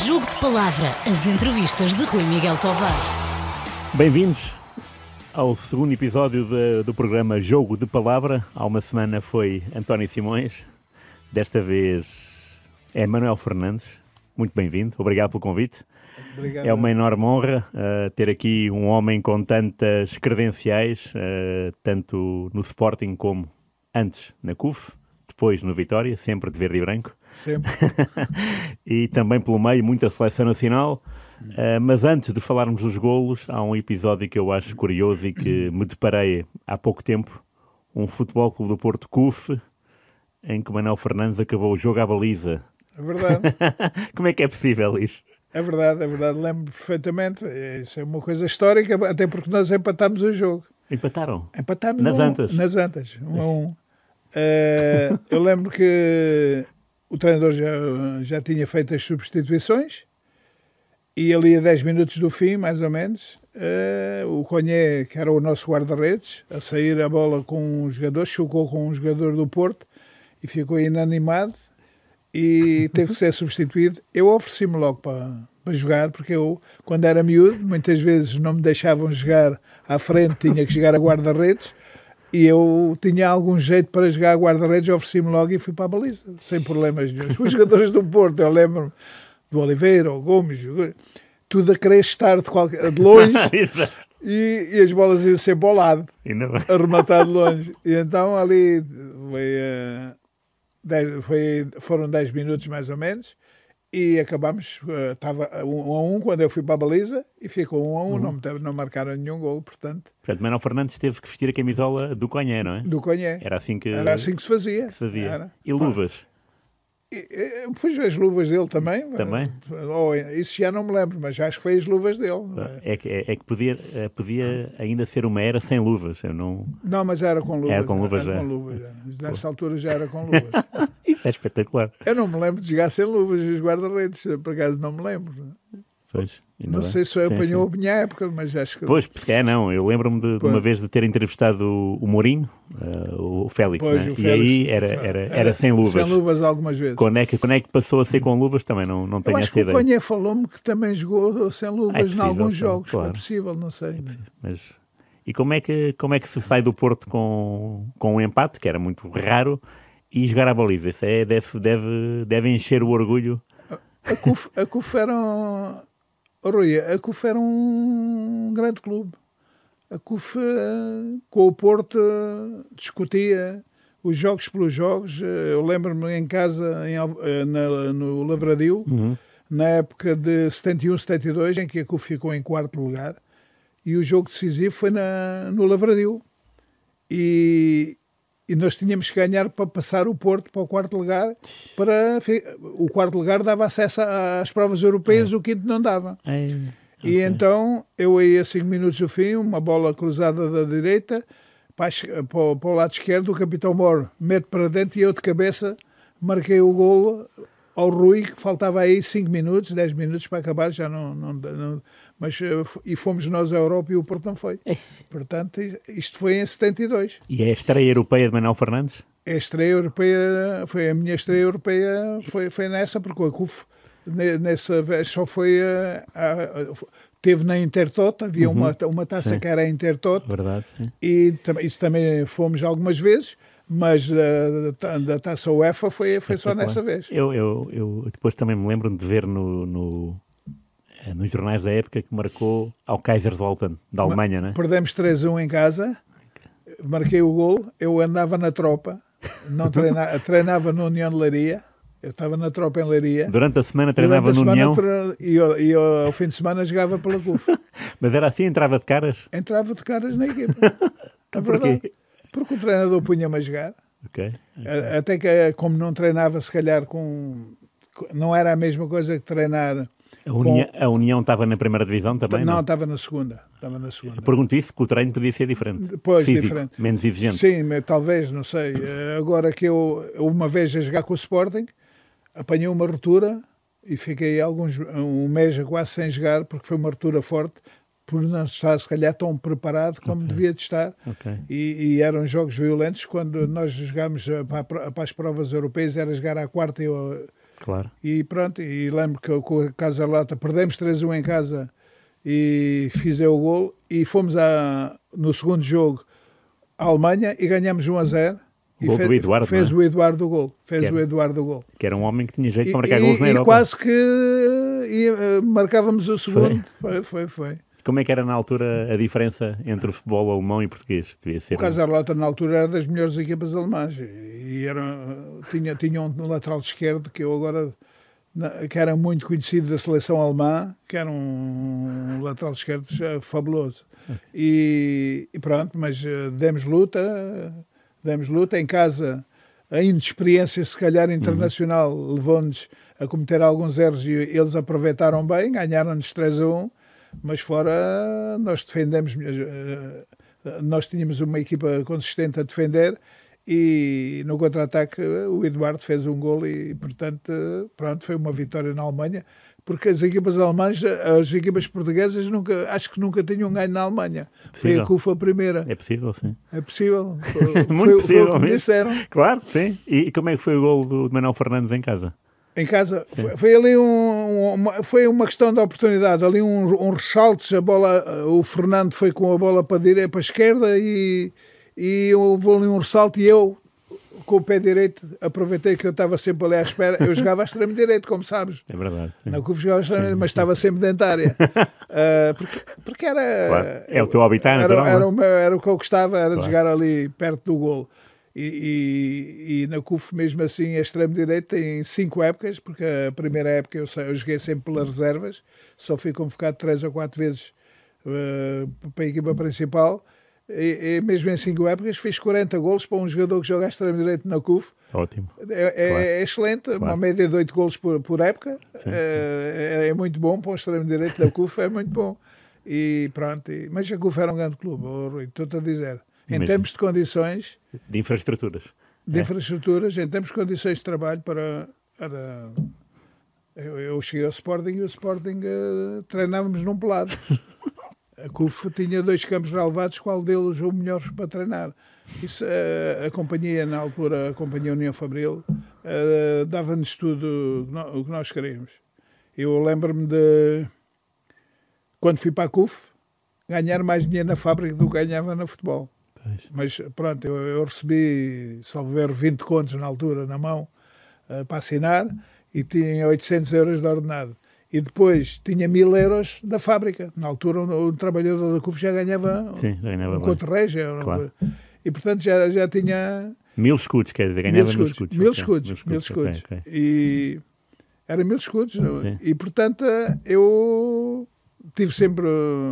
Jogo de Palavra, as entrevistas de Rui Miguel Tovar. Bem-vindos ao segundo episódio do programa Jogo de Palavra. Há uma semana foi António Simões, desta vez é Manuel Fernandes. Muito bem-vindo, obrigado pelo convite. Obrigado. É uma enorme honra ter aqui um homem com tantas credenciais, tanto no Sporting como antes na CUF, depois no Vitória, sempre de verde e branco. Sempre. E também pelo meio, muita seleção nacional. Mas antes de falarmos dos golos, há um episódio que eu acho curioso e que me deparei há pouco tempo. Um Futebol Clube do Porto CUF, em que o Manuel Fernandes acabou o jogo à baliza. É verdade. Como é que é possível isso? É verdade. Lembro perfeitamente. Isso é uma coisa histórica, até porque nós empatámos o jogo. Empataram? Empatámos Nas Antas? Nas Antas, 1-1. Eu lembro que o treinador já tinha feito as substituições e ali a 10 minutos do fim, mais ou menos, o Cogné, que era o nosso guarda-redes, a sair a bola com um jogador, chocou com um jogador do Porto e ficou inanimado e teve que ser substituído. Eu ofereci-me logo para jogar, porque eu, quando era miúdo, muitas vezes não me deixavam jogar à frente, tinha que jogar a guarda-redes. E eu tinha algum jeito para jogar a guarda-redes, ofereci-me logo e fui para a baliza, sem problemas nenhum. Os jogadores do Porto, eu lembro-me do Oliveira, o Gomes, tudo a querer estar de longe e as bolas iam ser para o lado, a rematar de longe. E então ali foram 10 minutos mais ou menos e acabámos, estava 1-1 quando eu fui para a baliza e ficou 1-1, não marcaram nenhum golo, portanto. Portanto, Manuel Fernandes teve que vestir a camisola do Cogné, não é? Do Cogné. Era assim que se fazia. Era. E luvas? Pois as luvas dele também. Também? Isso já não me lembro, mas acho que foi as luvas dele. É que podia ainda ser uma era sem luvas. Não, mas era com luvas. Era com luvas, com luvas. Nessa altura já era com luvas. Isso é espetacular. Eu não me lembro de jogar sem luvas os guarda-redes, por acaso não me lembro. Pois, não sei se eu apanhou a minha época, mas acho que... Pois, se calhar não. Eu lembro-me de uma vez de ter entrevistado o Mourinho, o Félix, pois, né? O Félix, e aí era sem luvas. Sem luvas algumas vezes. Quando é que passou a ser com luvas também não tenho essa ideia. O Cogné falou-me que também jogou sem luvas em alguns jogos. Claro. É possível, não sei. Mas, e como é que se sai do Porto com um empate, que era muito raro, e jogar à baliza? Isso deve encher o orgulho. A CUF era... Rui, a CUF era um grande clube. A CUF com o Porto discutia os jogos pelos jogos. Eu lembro-me em casa, no Lavradio, na época de 71, 72, em que a CUF ficou em quarto lugar, e o jogo decisivo foi no Lavradio. E nós tínhamos que ganhar para passar o Porto para o quarto lugar. O quarto lugar dava acesso às provas europeias, o quinto não dava. E então, eu aí a 5 minutos do fim, uma bola cruzada da direita, para o lado esquerdo, o capitão Moro mete para dentro e eu de cabeça marquei o golo ao Rui, que faltava aí 5 minutos, 10 minutos para acabar, já não mas fomos nós à Europa e o Porto não foi. Portanto, isto foi em 72. E é a estreia europeia de Manuel Fernandes? A estreia europeia, foi a minha estreia europeia, foi nessa, porque a CUF nessa vez só foi teve na Intertoto, havia uma taça sim. Que era a Intertoto. Verdade, sim. E isso também fomos algumas vezes, mas da taça UEFA foi só nessa vez. Eu depois também me lembro de ver nos jornais da época que marcou ao Kaiserslautern, da Alemanha, né? Perdemos 3-1 em casa, marquei o gol, eu andava na tropa, não treinava no União de Leiria, eu estava na tropa em Leiria. Durante a semana treinava no União? E ao fim de semana jogava pela CUF. Mas era assim, entrava de caras? Entrava de caras na equipa. É verdade. Porque o treinador punha-me a jogar. Okay. Até que, como não treinava, se calhar não era a mesma coisa que treinar. A União estava na primeira divisão também? Não, estava na segunda. Eu pergunto isso porque o treino podia ser diferente. Pois, físico, diferente. Menos exigente. Sim, talvez, não sei. Agora que eu, uma vez a jogar com o Sporting, apanhei uma ruptura e fiquei um mês quase sem jogar, porque foi uma ruptura forte, por não estar, se calhar, tão preparado como devia de estar. E eram jogos violentos. Quando nós jogámos para as provas europeias, era jogar à quarta Claro. E pronto, e lembro que com a Casa Lota perdemos 3-1 em casa e fiz eu o gol e fomos no segundo jogo à Alemanha e ganhamos 1-0. O gol do Eduardo, fez não é? o Eduardo o gol. Que o Eduardo o gol. Que era um homem que tinha jeito para marcar gols na Europa. E quase que marcávamos o segundo. Foi. Como é que era na altura a diferença entre o futebol alemão e português? Devia ser O Kaiserslautern na altura era das melhores equipas alemãs e tinha um lateral esquerdo que eu agora que era muito conhecido da seleção alemã, que era um lateral esquerdo fabuloso. E pronto, mas demos luta em casa. A inexperiência, se calhar, internacional levou-nos a cometer alguns erros e eles aproveitaram bem, ganharam-nos 3-1, mas fora nós defendemos, nós tínhamos uma equipa consistente a defender e no contra-ataque o Eduardo fez um gol e, portanto, pronto, foi uma vitória na Alemanha, porque as equipas alemãs, as equipas portuguesas, acho que nunca tinham ganho na Alemanha. Foi a CUF a primeira. É possível, sim. É possível. Muito possível. Foi o que me disseram. Claro, sim. E como é que foi o gol do Manuel Fernandes em casa? Em casa, foi ali foi uma questão de oportunidade, ali um ressalto, o Fernando foi com a bola para a esquerda e houve ali um ressalto e eu, com o pé direito, aproveitei que eu estava sempre ali à espera, eu jogava a extremo direito, como sabes. É verdade, sim. Na CUF jogava a extremo direito, mas estava sempre dentro da área. Porque era... Claro. É o teu habitat natural, era o que eu gostava, era de jogar ali perto do golo. E na CUF, mesmo assim, a extremo-direito tem 5 épocas, porque a primeira época eu joguei sempre pelas reservas, só fui convocado 3 ou 4 vezes para a equipa principal, e mesmo em 5 épocas fiz 40 golos para um jogador que joga a extremo-direito na CUF. Ótimo. É excelente, claro. Uma média de 8 golos por época, sim. É muito bom para um extremo-direito da CUF, é muito bom. E pronto, mas a CUF era um grande clube, Rui, estou-te a dizer. Em termos de condições... De infraestruturas. Infraestruturas, em termos de condições de trabalho eu cheguei ao Sporting e o Sporting treinávamos num pelado. A CUF tinha 2 campos relevados, qual deles o melhor para treinar. Isso, a companhia, na altura, a Companhia União Fabril, dava-nos tudo o que nós queríamos. Eu lembro-me de, quando fui para a CUF, ganhar mais dinheiro na fábrica do que ganhava no futebol. Mas pronto, eu recebi, salvo ver, 20 contos na altura, na mão, para assinar, e tinha 800 euros de ordenado. E depois tinha 1000 euros da fábrica. Na altura, o trabalhador da CUF já ganhava um conto-régio. Claro. E portanto já tinha... 1000 escudos, quer dizer, ganhava 1000 escudos. 1000 escudos. Okay. E era 1000 escudos. E portanto, eu tive sempre...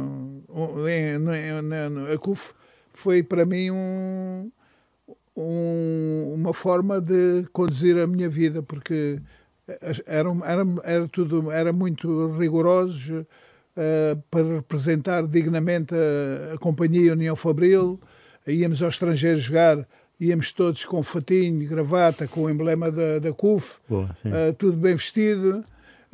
A CUF foi para mim uma forma de conduzir a minha vida, porque era muito rigorosos para representar dignamente a Companhia União Fabril. Íamos ao estrangeiro jogar, íamos todos com fatinho, gravata, com o emblema da CUF. Boa, tudo bem vestido.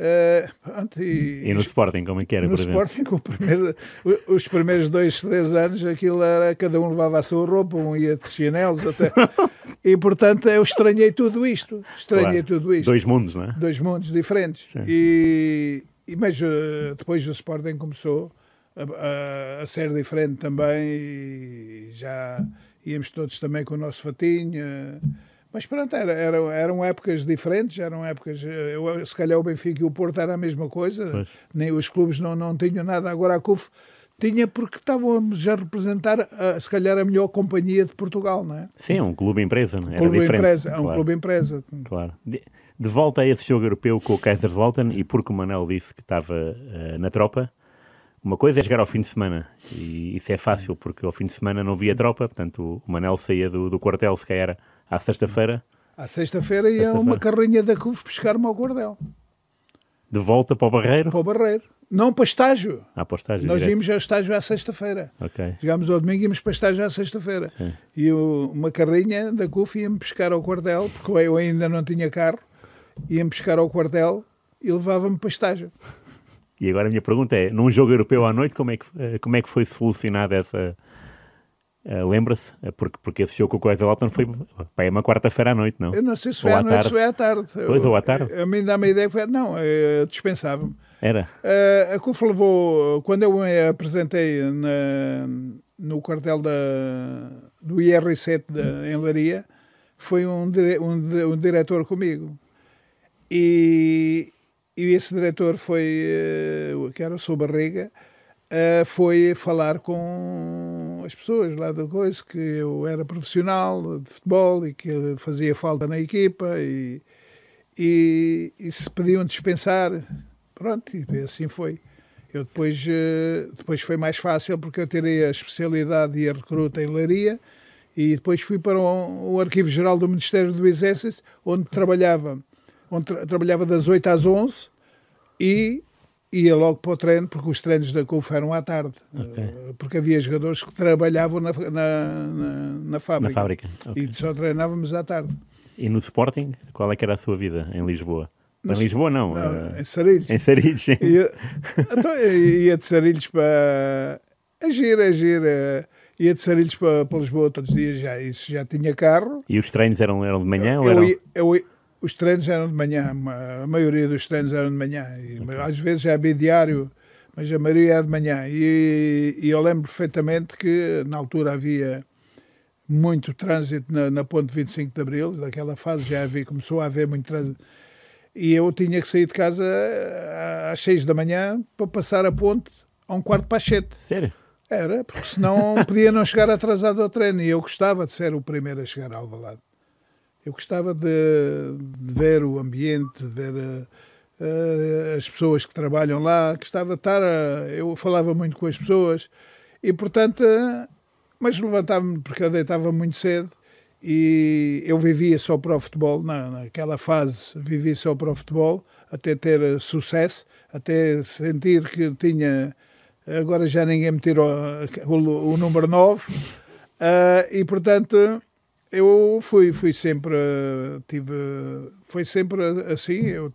E no Sporting, como é que era, no por exemplo? Sporting, os primeiros 2, 3 anos, aquilo era, cada um levava a sua roupa, um ia de chinelos até. E, portanto, eu estranhei tudo isto. Tudo isto. 2 mundos, não é? 2 mundos diferentes. Mas depois o Sporting começou a ser diferente também e já íamos todos também com o nosso fatinho. Mas pronto, eram épocas diferentes, se calhar o Benfica e o Porto era a mesma coisa, nem os clubes não tinham nada. Agora a CUF tinha, porque estávamos a representar se calhar a melhor companhia de Portugal, não é? Sim, um clube-empresa, não é? Era diferente. Um clube-empresa. Claro. De volta a esse jogo europeu com o Kaiserslautern, e porque o Manel disse que estava na tropa, uma coisa é jogar ao fim de semana, e isso é fácil, porque ao fim de semana não via tropa, portanto o Manel saía do quartel, se calhar à sexta-feira. À sexta-feira ia uma carrinha da CUF pescar-me ao Cordel. De volta para o Barreiro? Para o Barreiro. Não, para estágio. Para o estágio. Nós íamos ao estágio à sexta-feira. Okay. Chegámos ao domingo e íamos para estágio à sexta-feira. Sim. E uma carrinha da CUF ia-me pescar ao quartel, porque eu ainda não tinha carro, ia-me pescar ao quartel e levava-me para estágio. E agora a minha pergunta é, num jogo europeu à noite, como é que foi solucionada Lembra-se? Porque esse jogo com o Kaiserslautern foi para uma quarta-feira à noite, não? Eu não sei se foi à noite ou se foi à tarde. Pois, ou à tarde. A mim dá-me a ideia que foi... Não, dispensava-me. Era? A CUF levou... Quando eu me apresentei no quartel do IR7 em Leiria, foi um diretor comigo. E esse diretor foi... que era o Sou Barriga... foi falar com as pessoas lá da coisa, que eu era profissional de futebol e que fazia falta na equipa e se pediam dispensar. Pronto, e assim foi. Eu depois foi mais fácil porque eu tirei a especialidade e a recruta em Leiria e depois fui para o Arquivo-Geral do Ministério do Exército, onde trabalhava das 8 às 11 e ia logo para o treino, porque os treinos da CUF eram à tarde. Okay. Porque havia jogadores que trabalhavam na fábrica. Na fábrica. Okay. E só treinávamos à tarde. E no Sporting, qual é que era a sua vida em Lisboa? Em Lisboa não. Em Sarilhos. Em Sarilhos, sim. Então, ia de Sarilhos para... Ia de Sarilhos para Lisboa todos os dias. Isso já tinha carro. E os treinos eram de manhã? Os treinos eram de manhã, a maioria dos treinos eram de manhã. Às vezes já havia diário, mas a maioria era de manhã. E eu lembro perfeitamente que na altura havia muito trânsito na ponte 25 de Abril, naquela fase começou a haver muito trânsito. E eu tinha que sair de casa às 6 da manhã para passar a ponte a 7:15. Sério? Era, porque senão podia não chegar atrasado ao treino. E eu gostava de ser o primeiro a chegar a Alvalade. Eu gostava de ver o ambiente, de ver as pessoas que trabalham lá, gostava de estar... eu falava muito com as pessoas e, portanto... mas levantava-me porque eu deitava muito cedo e eu vivia só para o futebol. Naquela fase vivia só para o futebol, até ter sucesso, até sentir que tinha... Agora já ninguém me tirou o número 9 e, portanto... Eu fui sempre, foi sempre assim, eu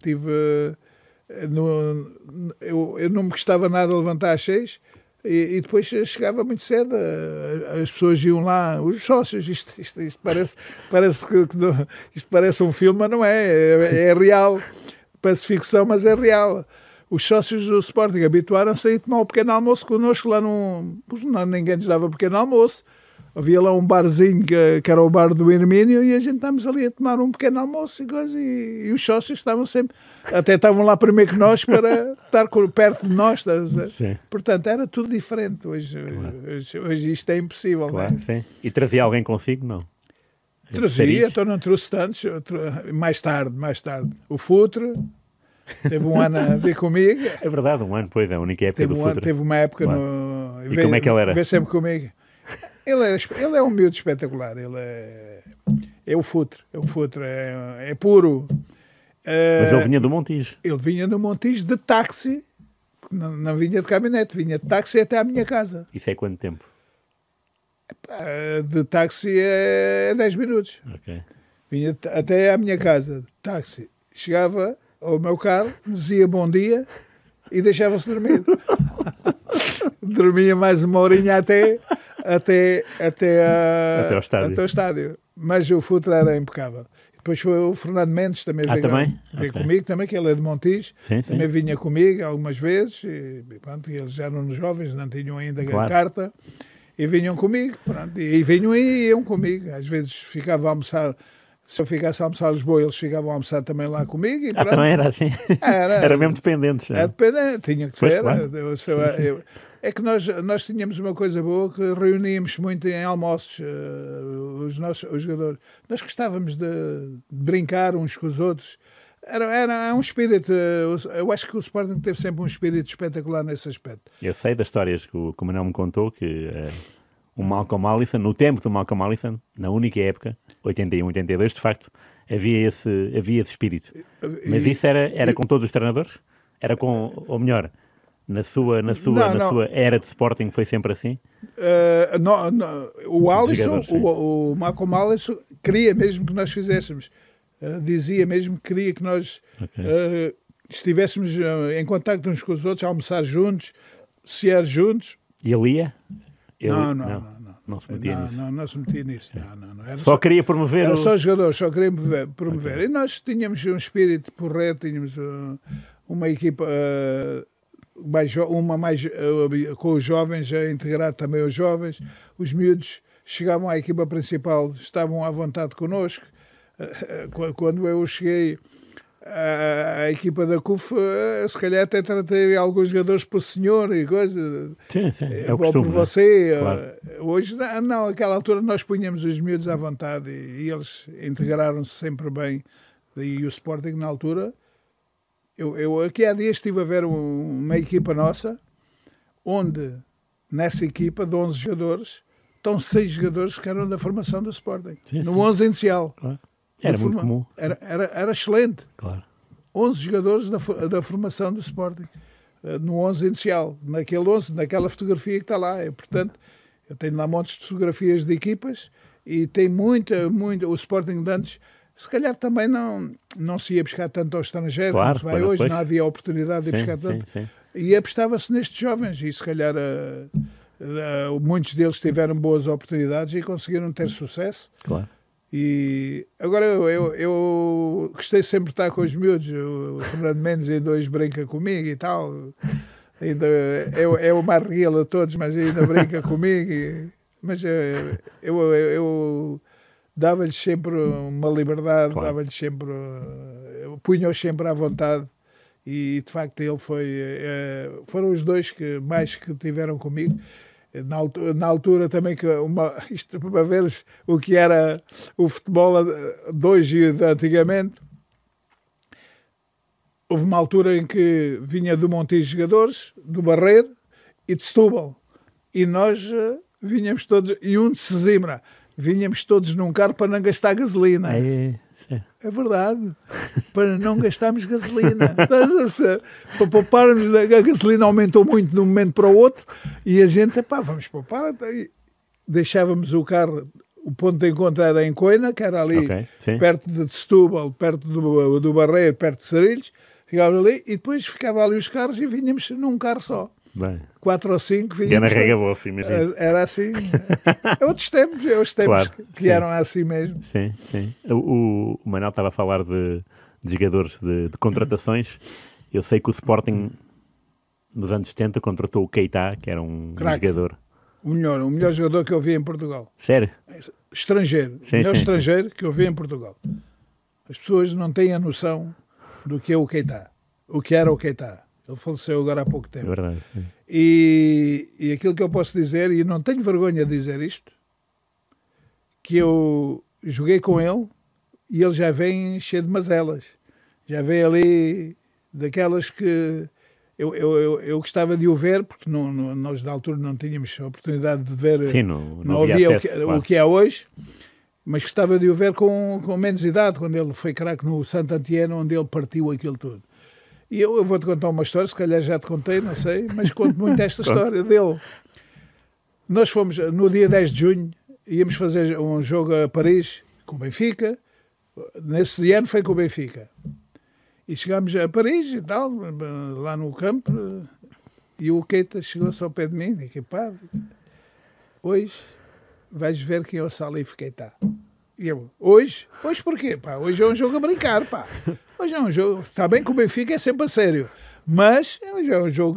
não me gostava nada de levantar às 6 e depois chegava muito cedo, as pessoas iam lá, os sócios, isto parece isto parece um filme, mas não é real, parece ficção, mas é real. Os sócios do Sporting habituaram-se a ir tomar um pequeno almoço connosco lá ninguém nos dava pequeno almoço. Havia lá um barzinho que era o bar do Hermínio e a gente estávamos ali a tomar um pequeno almoço e os sócios estavam sempre, até estavam lá primeiro que nós para estar perto de nós. Portanto, era tudo diferente. Hoje isto é impossível. Claro, não é? Sim. E trazia alguém consigo, não? Trazia, então não trouxe tantos. Mais tarde. O Futre teve um ano a ver comigo. É verdade, um ano, pois é, a única época do Futre. Teve uma época claro. E como é que ele era? Veio sempre comigo. Ele é um miúdo espetacular, ele é o Futre, é puro. Mas ele vinha do Montijo. Ele vinha do Montijo de táxi, não vinha de caminhonete, vinha de táxi até à minha casa. Isso é quanto tempo? De táxi é 10 minutos. Okay. Vinha até à minha casa, de táxi. Chegava ao meu carro, dizia bom dia e deixava-se dormir. Dormia mais uma horinha até ao estádio. Mas o Futre era impecável. Depois foi o Fernando Mendes, também veio comigo, também, que ele é de Montijo. Também vinha comigo algumas vezes. E, pronto, eles já eram jovens, não tinham ainda a carta. E vinham comigo. Pronto, e vinham e iam comigo. Às vezes ficava a almoçar. Se eu ficasse a almoçar em Lisboa, eles ficavam a almoçar também lá comigo. E também era assim? Era mesmo dependentes. Era dependente, tinha que ser. Claro. É que nós tínhamos uma coisa boa, que reuníamos muito em almoços os jogadores. Nós gostávamos de brincar uns com os outros. Era um espírito... Eu acho que o Sporting teve sempre um espírito espetacular nesse aspecto. Eu sei das histórias que o Manuel me contou, que o Malcolm Allison, no tempo do Malcolm Allison, na única época, 81, 82, de facto, havia esse espírito. Mas isso era com todos os treinadores? Era com, ou melhor, na sua era de Sporting foi sempre assim? O Allison, o Malcolm Allison queria mesmo que nós fizéssemos. Dizia mesmo que queria que nós estivéssemos em contacto uns com os outros, a almoçar juntos, cear juntos. E ele ia? Não. Não se metia nisso. Não se metia nisso. Não. Era Só queria promover. Era só jogadores, só queria promover. Okay. E nós tínhamos um espírito porreto, tínhamos uma equipa com os jovens, a integrar também os jovens. Os miúdos chegavam à equipa principal, estavam à vontade connosco. Quando eu cheguei à equipa da CUF, se calhar até tratei alguns jogadores por senhor e coisa. Sim, é o ou costume, por você. Claro. Hoje, não, naquela altura nós punhamos os miúdos à vontade e eles integraram-se sempre bem. E o Sporting, na altura, eu aqui há dias estive a ver uma equipa nossa, onde nessa equipa de 11 jogadores, estão 6 jogadores que eram da formação do Sporting. No 11 inicial. Claro. Era muito comum. Era excelente. Claro. 11 jogadores da formação do Sporting. No 11 inicial. Naquele 11, naquela fotografia que está lá. Portanto, eu tenho lá montes de fotografias de equipas e tem muita. O Sporting de antes, se calhar também não se ia buscar tanto ao estrangeiro, claro, como se vai hoje. Depois. Não havia oportunidade de buscar tanto. Sim. E apostava-se nestes jovens. E se calhar muitos deles tiveram boas oportunidades e conseguiram ter sucesso. Claro. E agora eu gostei sempre de estar com os miúdos. O Fernando Mendes ainda hoje brinca comigo e tal. Ainda é o mais real a todos, mas ainda brinca comigo. Mas eu dava-lhes sempre uma liberdade, claro. Dava-lhes sempre, punha-os sempre à vontade. E de facto ele foram os dois que mais que tiveram comigo. Na altura também, isto para veres o que era o futebol de hoje e de antigamente, houve uma altura em que vinha do Montijo jogadores, do Barreiro e de Setúbal. E nós vinhamos todos, e um de Sesimbra, vinhamos todos num carro para não gastar gasolina. É verdade. Para não gastarmos gasolina. Para pouparmos, a gasolina aumentou muito de um momento para o outro e a gente, vamos poupar. Deixávamos o carro, o ponto de encontro era em Coina, que era ali perto de Setúbal, perto do Barreiro, perto de Sarilhos. Ficávamos ali e depois ficava ali os carros e vinhamos num carro só. Bem. 4 ou 5 vinhamos. Era assim. Outros tempos claro, que eram assim mesmo. Sim. O Manuel estava a falar de jogadores de contratações. Eu sei que o Sporting nos anos 70 contratou o Keita, que era um jogador. O melhor jogador que eu vi em Portugal. Sério? Estrangeiro. O melhor estrangeiro que eu vi em Portugal. As pessoas não têm a noção do que é o Keita. O que era o Keita. Ele faleceu agora há pouco tempo. É verdade. Sim. E aquilo que eu posso dizer, e não tenho vergonha de dizer isto, que eu joguei com ele e ele já vem cheio de mazelas. Já vem ali daquelas que eu gostava de o ver, porque nós na altura não tínhamos a oportunidade de ver. Sim, não havia acesso, o que é hoje. Mas gostava de o ver com menos idade, quando ele foi craque no Santo Antieno, onde ele partiu aquilo tudo. E eu vou-te contar uma história, se calhar já te contei, não sei, mas conto muito esta história dele. Nós fomos, no dia 10 de junho, íamos fazer um jogo a Paris, com o Benfica. Nesse ano foi com o Benfica. E chegámos a Paris e tal, lá no campo, e o Keita chegou-se ao pé de mim, e disse, hoje vais ver quem é o Salif Keita. E eu, hoje porquê? Hoje é um jogo a brincar, Hoje é um jogo, está bem que o Benfica é sempre a sério, mas hoje é um jogo,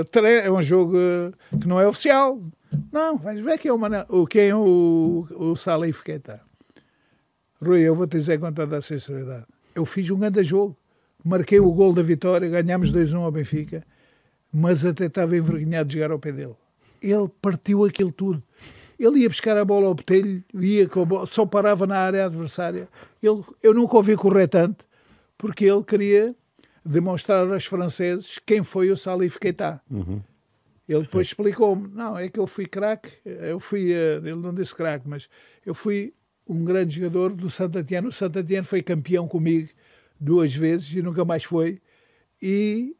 que não é oficial. Não, vais ver quem é o Salif Keita. Rui, eu vou te dizer com toda a sinceridade, eu fiz um grande jogo, marquei o gol da vitória, ganhámos 2-1 ao Benfica, mas até estava envergonhado de jogar ao pé dele. Ele partiu aquilo tudo. Ele ia buscar a bola ao botelho, ia com a bola, só parava na área adversária. Eu nunca ouvi correr tanto, porque ele queria demonstrar aos franceses quem foi o Salif Keita. Uhum. Ele depois explicou-me, não, é que eu fui craque, ele não disse craque, mas eu fui um grande jogador do Santo Antieno. O Santo Antieno foi campeão comigo 2 vezes e nunca mais foi. E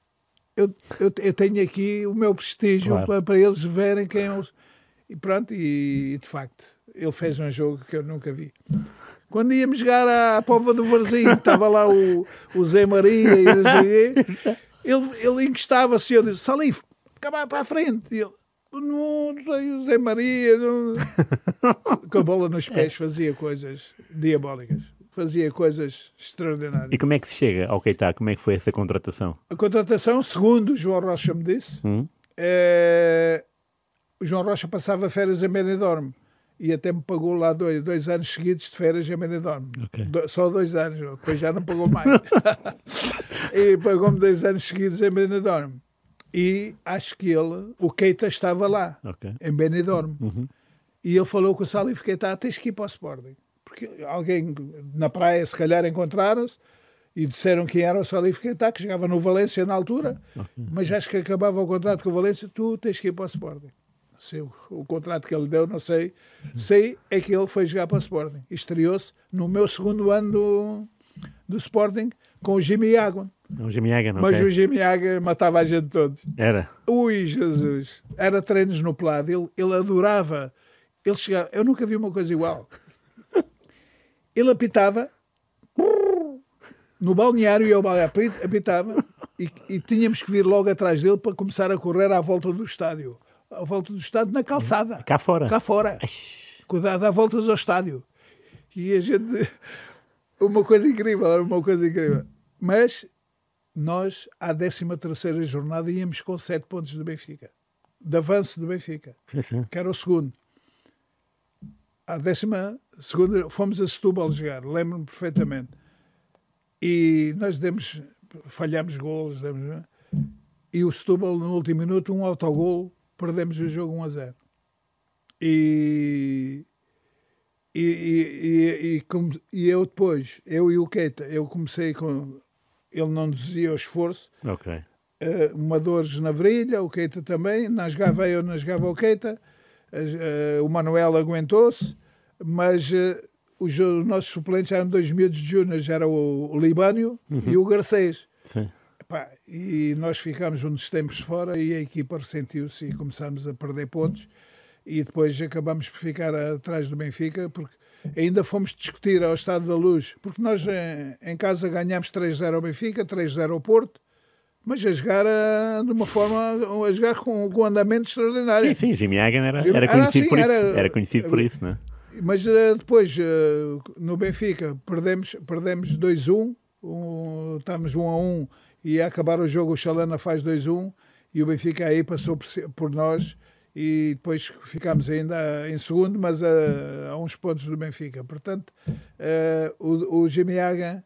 eu tenho aqui o meu prestígio, claro, para eles verem quem eu... E pronto, e de facto, ele fez um jogo que eu nunca vi. Quando íamos jogar à Póvoa do Varzim, estava lá o Zé Maria e ele encostava-se e eu disse, Salif, acabar para a frente. E ele, Não sei, o Zé Maria, com a bola nos pés, fazia coisas diabólicas. Fazia coisas extraordinárias. E como é que se chega ao Keita? Como é que foi essa contratação? A contratação, segundo o João Rocha me disse, o João Rocha passava férias em Benidorm e até me pagou lá 2 anos seguidos de férias em Benidorm. Okay. Só 2 anos, depois já não pagou mais. E pagou-me 2 anos seguidos em Benidorm. E acho que o Keita estava lá, em Benidorm. E ele falou com o Salif Keita, tens que ir para o Sporting. Porque alguém na praia, se calhar, encontraram-se e disseram quem era o Salif Keita, que jogava no Valência na altura, mas acho que acabava o contrato com o Valência, tu tens que ir para o Sporting. Sei, o contrato que ele deu, não sei. Sei é que ele foi jogar para o Sporting. E estreou-se no meu segundo ano do Sporting com o Jimmy Água. O Jimmy Água, não. Mas o Jimmy Água matava a gente todos. Era? Ui, Jesus. Era treinos no pelado. Ele adorava. Ele chegava... Eu nunca vi uma coisa igual. Ele apitava no balneário e eu apitava e tínhamos que vir logo atrás dele para começar a correr à volta do estádio. À volta do estádio na calçada. Cá fora? Cá fora. Cuidado, dar voltas ao estádio. E a gente... Uma coisa incrível. Mas nós, à 13ª jornada, íamos com 7 pontos do Benfica. De avanço do Benfica. Sim. Que era o segundo. À 12ª, fomos a Setúbal jogar. Lembro-me perfeitamente. E nós falhámos golos. E o Setúbal, no último minuto, um autogol, perdemos o jogo 1-0. E eu depois, eu e o Keita, eu comecei com... Ele não desistia o esforço. Uma dores na virilha, o Keita também. Não jogava eu, não jogava o Keita. O Manuel aguentou-se. Mas os nossos suplentes eram 2 miúdos de júnior. Era o Libânio e o Garcês. Sim. E nós ficámos uns tempos fora e a equipa ressentiu-se e começámos a perder pontos. E depois acabámos por ficar atrás do Benfica, porque ainda fomos discutir ao Estádio da Luz, porque nós em casa ganhámos 3-0 ao Benfica, 3-0 ao Porto, mas a jogar de uma forma, a jogar com andamento extraordinário. Sim, Jimmy Água era conhecido assim, por isso. Era conhecido por isso, não é? Mas depois, no Benfica, perdemos 2-1, estávamos 1-1 e a acabar o jogo o Chalana faz 2-1 e o Benfica aí passou por nós. E depois ficámos ainda em segundo, mas a uns pontos do Benfica. Portanto, o Jimmy Água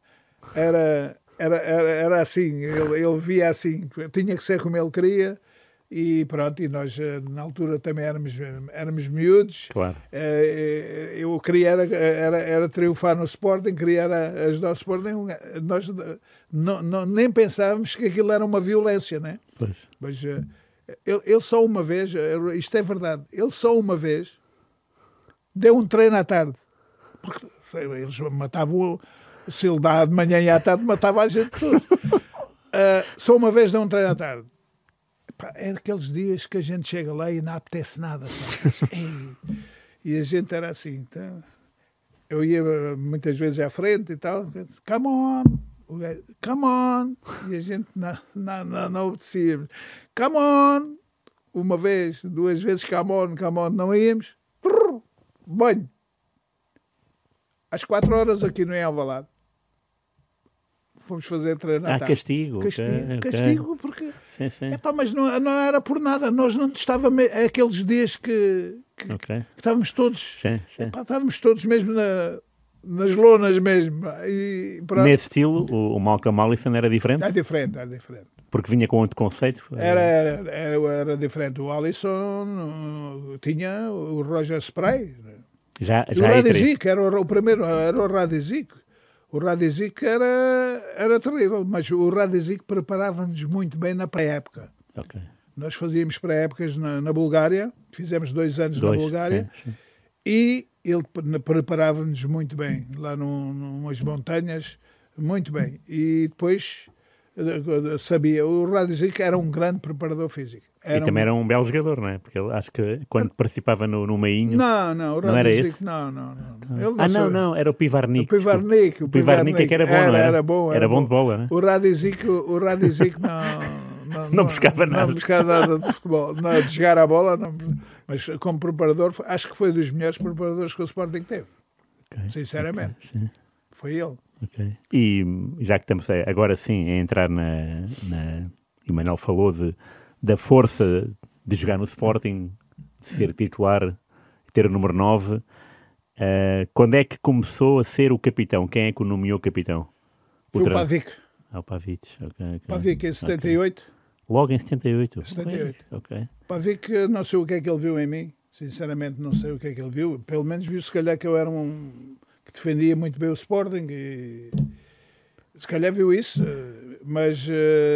era assim, ele via assim, tinha que ser como ele queria, e pronto, e nós na altura também éramos miúdos. Claro. Eu queria era triunfar no Sporting, queria ajudar o Sporting, nós nem pensávamos que aquilo era uma violência, né? Pois. Mas... Ele só uma vez, isto é verdade, ele só uma vez deu um treino à tarde. Porque eles matavam, se ele dá de manhã e à tarde, matava a gente toda. Só uma vez deu um treino à tarde. É daqueles dias que a gente chega lá e não apetece nada. E a gente era assim. Então, eu ia muitas vezes à frente e tal. Come on! Come on! E a gente não obedecia. Come on! Uma vez, 2 vezes, come on, não íamos. Banho. Às 4 horas aqui no Alvalade. Fomos fazer treino à tarde. Castigo. Castigo, porque... Sim. Mas não era por nada. Nós não estávamos... Aqueles dias que estávamos todos... Sim. Estávamos todos mesmo nas lonas mesmo. Nesse estilo, o Malcolm Allison era diferente? É diferente. Porque vinha com outro conceito? Era diferente. O Allison tinha o Roger Spray. Já o Radizic era o primeiro, era o Radizic. O Radizic era terrível, mas o Radizic preparava-nos muito bem na pré-época. Nós fazíamos pré-épocas na Bulgária, fizemos 2 anos na Bulgária, sim. E ele preparava-nos muito bem, lá numas montanhas, muito bem. E depois... sabia, o Radizic era um grande preparador físico. Também era um belo jogador, não é? Porque ele, acho que quando participava no meinho... Não, o Radizic, não era esse? Não. Não, era o Pivarnik. O Pivarnik é que era bom, não era? Era bom de bola, não é? O Radizic Não buscava nada. Não buscava nada de futebol. Não, de jogar a bola, não. Mas como preparador, acho que foi dos melhores preparadores que o Sporting teve. Okay. Sinceramente. Okay. Foi ele. Okay. E já que estamos agora sim a entrar e o Manuel falou da força de jogar no Sporting, de ser titular, ter o número 9, quando é que começou a ser o capitão? Quem é que o nomeou capitão? Foi o Pavic. O Pavic, ok. Pavic em 78. Okay. Logo em 78? 78. Ok. Pavic, não sei o que é que ele viu em mim. Sinceramente, não sei o que é que ele viu. Pelo menos viu, se calhar, que eu era que defendia muito bem o Sporting. E se calhar viu isso. Mas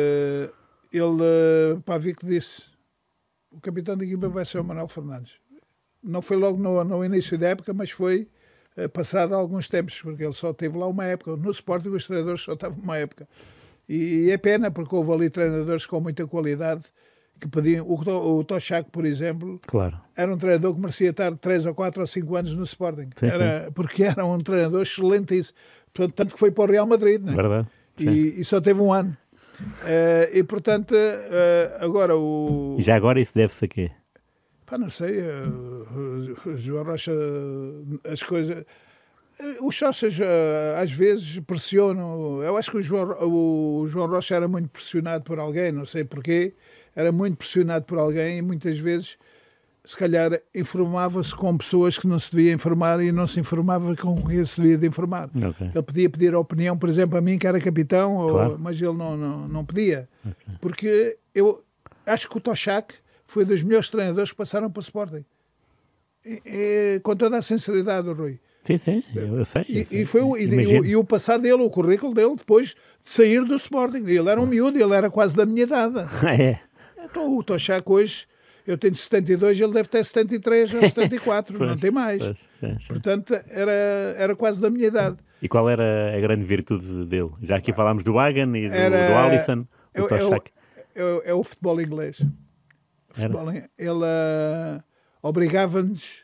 ele, Pavic, disse: o capitão da equipa vai ser o Manuel Fernandes. Não foi logo no início da época, mas foi passado alguns tempos, porque ele só teve lá uma época. No Sporting, os treinadores só estavam uma época. E é pena, porque houve ali treinadores com muita qualidade que pediam. O Toshak, por exemplo, claro, era um treinador que merecia estar 3 ou 4 ou 5 anos no Sporting. Sim. Porque era um treinador excelente. Tanto que foi para o Real Madrid. Não é? Verdade. E só teve um ano. E, portanto, agora o... E já agora isso deve-se a quê? Pá, não sei. O João Rocha, as coisas... Os sócios às vezes pressionam. Eu acho que o João Rocha era muito pressionado por alguém, não sei porquê. Era muito pressionado por alguém e muitas vezes, se calhar, informava-se com pessoas que não se devia informar e não se informava com quem se devia de informar. Okay. Ele podia pedir a opinião, por exemplo, a mim, que era capitão, claro, mas ele não pedia. Okay. Porque eu acho que o Toshak foi dos melhores treinadores que passaram para o Sporting. Com toda a sinceridade, Rui. Sim, eu sei. E o passado dele, o currículo dele, depois de sair do Sporting. Ele era um miúdo, ele era quase da minha idade. É. Então o Toshak hoje, eu tenho 72, ele deve ter 73 ou 74, não tem mais. Portanto, era quase da minha idade. E qual era a grande virtude dele? Já aqui falámos do Hagen e do Alisson, o Toshak. É o futebol inglês. Ele obrigava-nos...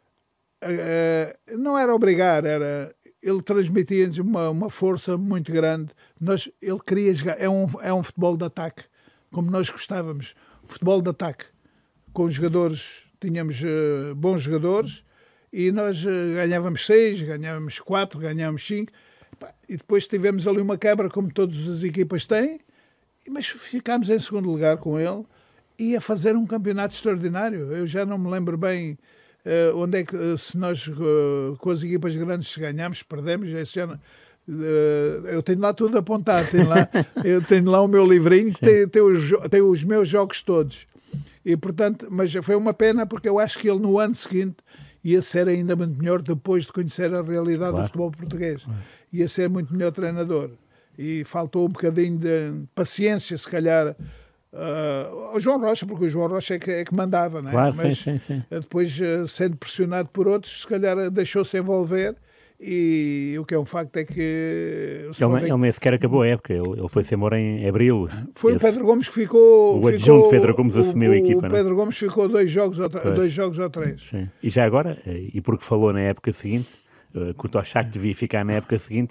não era obrigar, ele transmitia-nos uma força muito grande. Ele queria jogar, é um futebol de ataque, como nós gostávamos. Futebol de ataque, com jogadores, tínhamos bons jogadores e nós ganhávamos 6, ganhávamos 4, ganhávamos 5 e depois tivemos ali uma quebra, como todas as equipas têm, mas ficámos em segundo lugar com ele e a fazer um campeonato extraordinário. Eu já não me lembro bem onde é que, se nós com as equipas grandes ganhamos, perdemos. Eu tenho lá tudo apontado, eu tenho lá o meu livrinho que tem os meus jogos todos. E, portanto, mas foi uma pena, porque eu acho que ele no ano seguinte ia ser ainda muito melhor, depois de conhecer a realidade do futebol português. Ia ser muito melhor treinador. E faltou um bocadinho de paciência, se calhar, ao João Rocha, porque o João Rocha é que mandava, não é? Claro, mas sim. Depois, sendo pressionado por outros, se calhar deixou-se envolver. E o que é um facto é que ele nem sequer acabou a época, ele foi-se embora em abril. Foi o Pedro Gomes que ficou. O adjunto Pedro Gomes assumiu a equipa. O Pedro Gomes ficou 2 jogos ou 3. Sim. E já agora, e porque falou na época seguinte, que o Toshak devia ficar na época seguinte,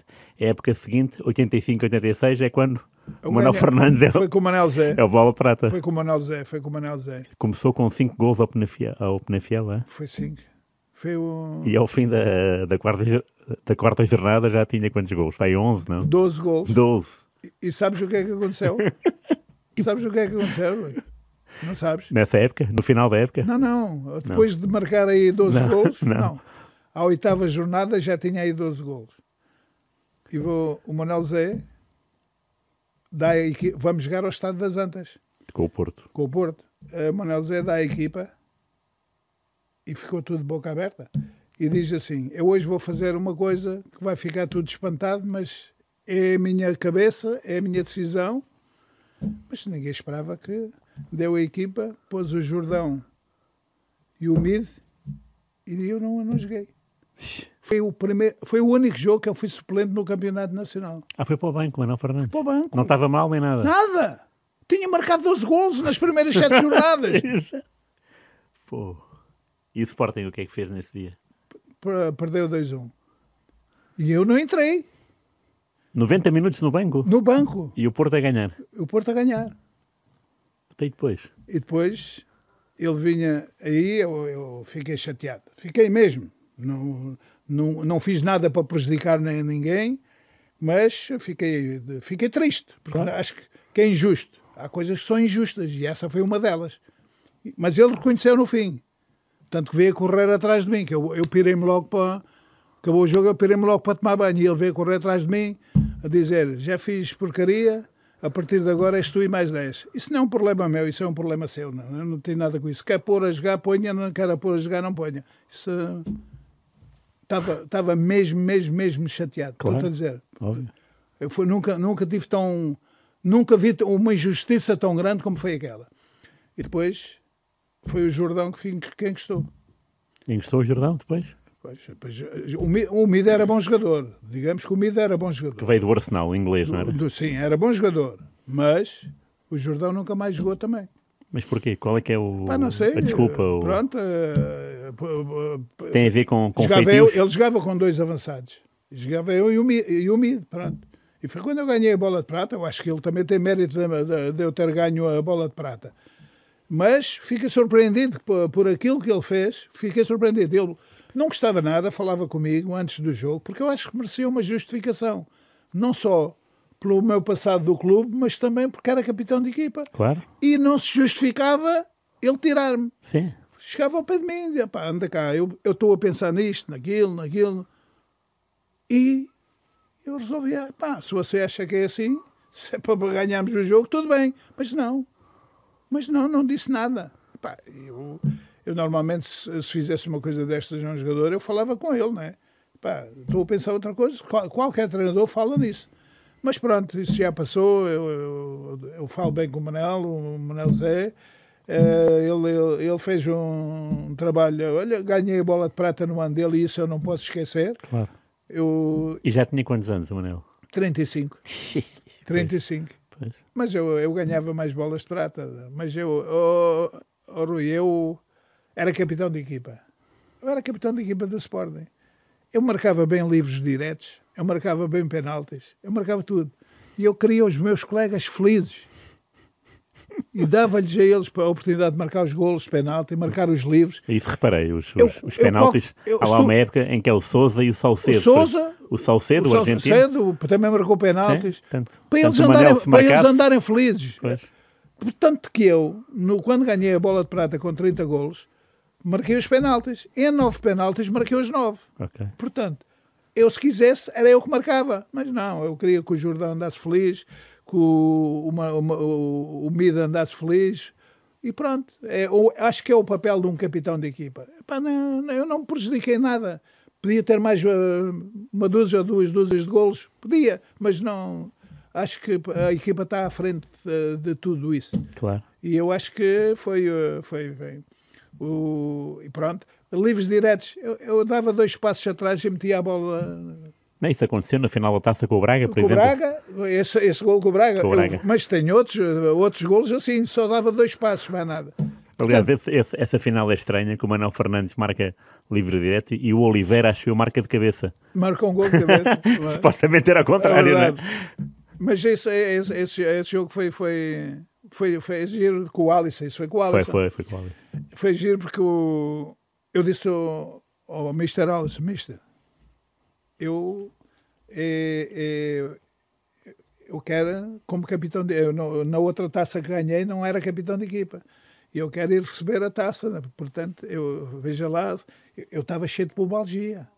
85-86 é quando o Manuel Fernandes foi com o Manel Zé. É o Bola Prata. Foi com o Manel Zé. Começou com 5 gols ao Penafiel, é? Foi 5. E ao fim da quarta jornada já tinha quantos gols? Foi 11, não? 12 gols. 12. E sabes o que é que aconteceu? Não sabes? Nessa época? No final da época? Não. Depois de marcar aí 12 gols, não. À 8ª jornada já tinha aí 12 gols. E o Manuel Zé vamos jogar ao Estado das Antas. Com o Porto. O Manuel Zé dá a equipa e ficou tudo de boca aberta. E diz assim: eu hoje vou fazer uma coisa que vai ficar tudo espantado, mas é a minha cabeça, é a minha decisão. Mas ninguém esperava que deu a equipa, pôs o Jordão e o Mid e eu não joguei. Foi o único jogo que eu fui suplente no Campeonato Nacional. Foi para o banco, Manuel Fernandes? Foi para o banco. Não estava mal nem nada? Nada! Tinha marcado 12 golos nas primeiras 7 jornadas. Pô. E o Sporting, o que é que fez nesse dia? Perdeu 2-1. E eu não entrei. 90 minutos no banco? No banco. E o Porto a ganhar? O Porto a ganhar. Até depois. E depois ele vinha aí, eu fiquei chateado. Fiquei mesmo. Não fiz nada para prejudicar nem ninguém, mas fiquei triste, porque acho que é injusto. Há coisas que são injustas e essa foi uma delas. Mas ele reconheceu no fim. Tanto que veio a correr atrás de mim, que eu pirei-me logo para... Acabou o jogo, eu pirei-me logo para tomar banho. E ele veio a correr atrás de mim a dizer, já fiz porcaria, a partir de agora és tu e mais 10. Isso não é um problema meu, isso é um problema seu. Não, eu não tenho nada com isso. Quer pôr a jogar, ponha. Não quer pôr a jogar, não ponha. Isso... Estava mesmo chateado. Claro, estou a dizer. Óbvio. Eu nunca tive tão... Nunca vi uma injustiça tão grande como foi aquela. E depois foi o Jordão quem gostou. E gostou o Jordão depois? Depois, o Mida era bom jogador. Digamos que o Mida era bom jogador. Que veio do Arsenal, o inglês, não era? Sim, era bom jogador. Mas o Jordão nunca mais jogou também. Mas porquê? Qual é que é não sei. a desculpa? Pronto. Tem a ver com feitios? Ele jogava com 2 avançados. Jogava eu e o Mida. Pronto. E foi quando eu ganhei a bola de prata. Eu acho que ele também tem mérito de eu ter ganho a bola de prata. Mas fiquei surpreendido por aquilo que ele fez. Fiquei surpreendido. Ele não gostava nada, falava comigo antes do jogo, porque eu acho que merecia uma justificação. Não só pelo meu passado do clube, mas também porque era capitão de equipa. Claro. E não se justificava ele tirar-me. Sim. Chegava ao pé de mim e dizia, pá, anda cá, eu estou a pensar nisto, naquilo. E eu resolvi, pá, se você acha que é assim, se é para ganharmos o jogo, tudo bem. Mas não disse nada. Pá, eu normalmente, se fizesse uma coisa destas a um jogador, eu falava com ele, não é? Pá, estou a pensar outra coisa. Qualquer treinador fala nisso. Mas pronto, isso já passou. Eu falo bem com o Manel Zé. Ele fez um trabalho. Olha, ganhei a bola de prata no ano dele e isso eu não posso esquecer. Claro. E já tinha quantos anos, o Manel? 35. 35. Pois. Mas eu ganhava mais bolas de prata. Mas Rui, eu era capitão de equipa. Eu era capitão de equipa do Sporting. Eu marcava bem livros diretos, eu marcava bem penaltis, eu marcava tudo. E eu queria os meus colegas felizes. E dava-lhes a eles a oportunidade de marcar os golos de penalti, marcar os livros. Isso reparei, os penaltis. Há lá uma época em que é o Sousa e o Salcedo. O Salcedo, o argentino. O Salcedo também marcou penaltis. Para eles andarem felizes. Pois. Portanto que eu, quando ganhei a bola de prata com 30 golos, marquei os penaltis. Em 9 penaltis, marquei os 9. Okay. Portanto, eu se quisesse, era eu que marcava. Mas não, eu queria que o Jordão andasse feliz, que o Mida andasse feliz. E pronto. Acho que é o papel de um capitão de equipa. Epá, eu não me prejudiquei nada. Podia ter mais uma dúzia ou 2 dúzias de golos. Podia, mas não... Acho que a equipa está à frente de tudo isso. Claro. E eu acho que foi e pronto. Livros diretos. Eu dava 2 passos atrás e metia a bola... Isso aconteceu na final da Taça com o Braga, por exemplo? Com o Braga, esse gol com o Braga. Mas tem outros golos assim, só dava 2 passos, mais nada. Aliás, essa final é estranha, que o Manuel Fernandes marca livre direto e o Oliveira, acho que o marca de cabeça. Marca um gol de cabeça. Supostamente era ao contrário, não é? Mas esse jogo foi giro com o Alisson. Isso foi com o Alisson. Foi com o Alisson. Foi giro porque eu disse ao Mr. Alisson, Mister, eu quero, como capitão na outra taça que ganhei, não era capitão de equipa. E eu quero ir receber a taça. Né? Portanto, veja lá, eu estava cheio de pubalgia.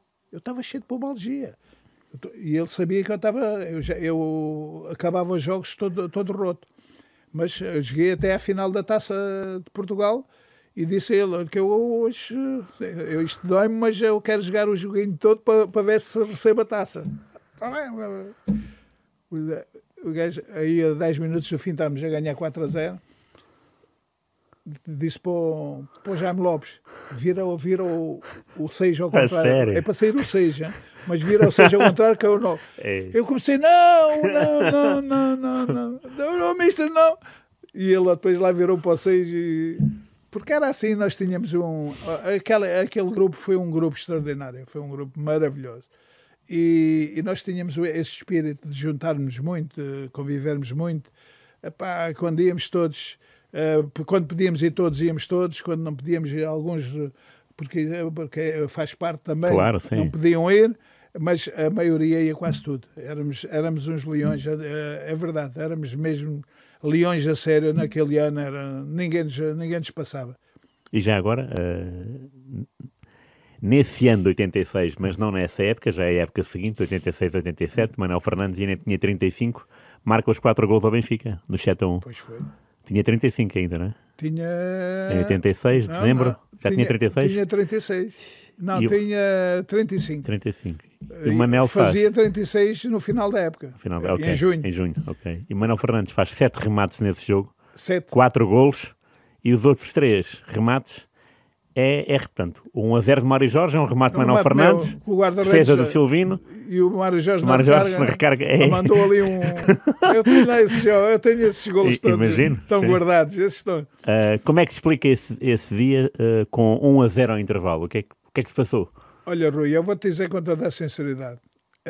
E ele sabia que eu acabava os jogos todo roto. Mas eu joguei até à final da Taça de Portugal e disse a ele que isto dói-me, mas eu quero jogar o joguinho todo para ver se recebo a taça. O gajo, aí a 10 minutos do fim estávamos a ganhar 4-0. Disse para o Jaime Lopes, vira o 6 ao contrário. É para sair o 6, hein? Mas vira o 6 ao contrário que eu não. Eu comecei, não, mister, não. E ele depois lá virou para o 6 porque era assim, nós tínhamos aquele grupo foi um grupo extraordinário, foi um grupo maravilhoso. E nós tínhamos esse espírito de juntarmos muito, de convivermos muito. Epá, quando íamos todos Quando podíamos ir todos, íamos todos. Quando não podíamos ir, alguns, porque faz parte também, claro, sim. não podiam ir, mas a maioria ia quase tudo. Éramos uns leões, é verdade, éramos mesmo leões a sério naquele ano, ninguém nos passava. E já agora, nesse ano de 86, mas não nessa época, já é a época seguinte, 86, 87, Manuel Fernandes ainda tinha 35, marca os 4 gols ao Benfica, no 7-1. Pois foi. Tinha 35 ainda, não é? Tinha... Em 86, dezembro, já tinha 36? Tinha 36. Não, tinha 35. 35. E o Manel fazia 36 no final da época. Okay. Em junho. Em junho, ok. E o Manuel Fernandes faz 7 remates nesse jogo. 7. 4 golos. E os outros 3 remates portanto, 1-0 de Mário Jorge, é um remate de Manuel Fernandes, defesa do Silvino. E o Mário Jorge na recarga mandou ali um... eu tenho esses golos todos. Imagino, estão guardados. Esses estão. Como é que se explica esse dia com 1-0 ao intervalo? O que é que se passou? Olha, Rui, eu vou-te dizer com toda a sinceridade.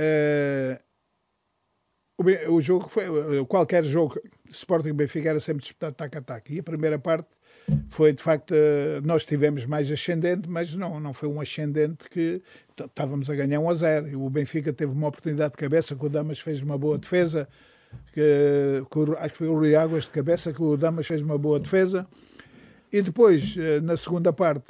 O jogo foi... Qualquer jogo, Sporting Benfica era sempre disputado tac-a-tac. E a primeira parte foi, de facto, nós tivemos mais ascendente, mas não foi um ascendente que estávamos a ganhar 1-0. O Benfica teve uma oportunidade de cabeça, que o Damas fez uma boa defesa, acho que foi o Rui Águas de cabeça, que o Damas fez uma boa defesa. E depois, na segunda parte,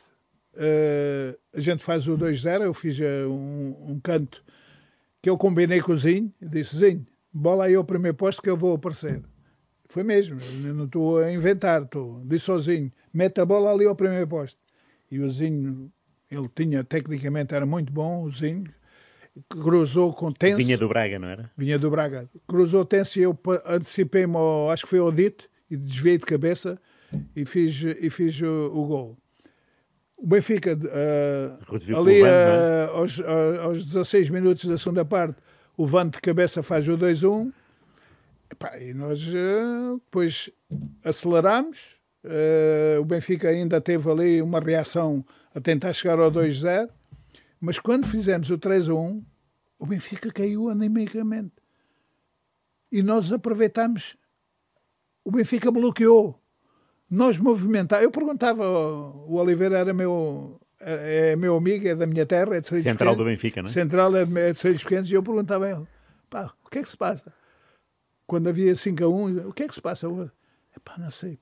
a gente faz o 2-0, eu fiz um canto que eu combinei com o Zinho, disse: Zinho, bola aí ao primeiro posto que eu vou aparecer. Foi mesmo, eu não estou a inventar, disse sozinho, mete a bola ali ao primeiro posto. E o Zinho, ele tinha, tecnicamente era muito bom, o Zinho, cruzou com tenso. Vinha do Braga, não era? Vinha do Braga. Cruzou tenso e eu antecipei-me, acho que foi ao Dito, e desviei de cabeça e fiz o gol. O Benfica, ali aos 16 minutos da segunda parte, o Vante de cabeça faz o 2-1. E nós depois aceleramos. O Benfica ainda teve ali uma reação a tentar chegar ao 2-0, mas quando fizemos o 3-1, o Benfica caiu animicamente. E nós aproveitámos. O Benfica bloqueou. Nós movimentámos. Eu perguntava, o Oliveira era meu amigo, é da minha terra, é de Sereiros Central Pequenos. do Benfica, não é? Central é de Sereiros Pequenos, e eu perguntava a ele: o que é que se passa? Quando havia 5-1, o que é que se passa? Não sei,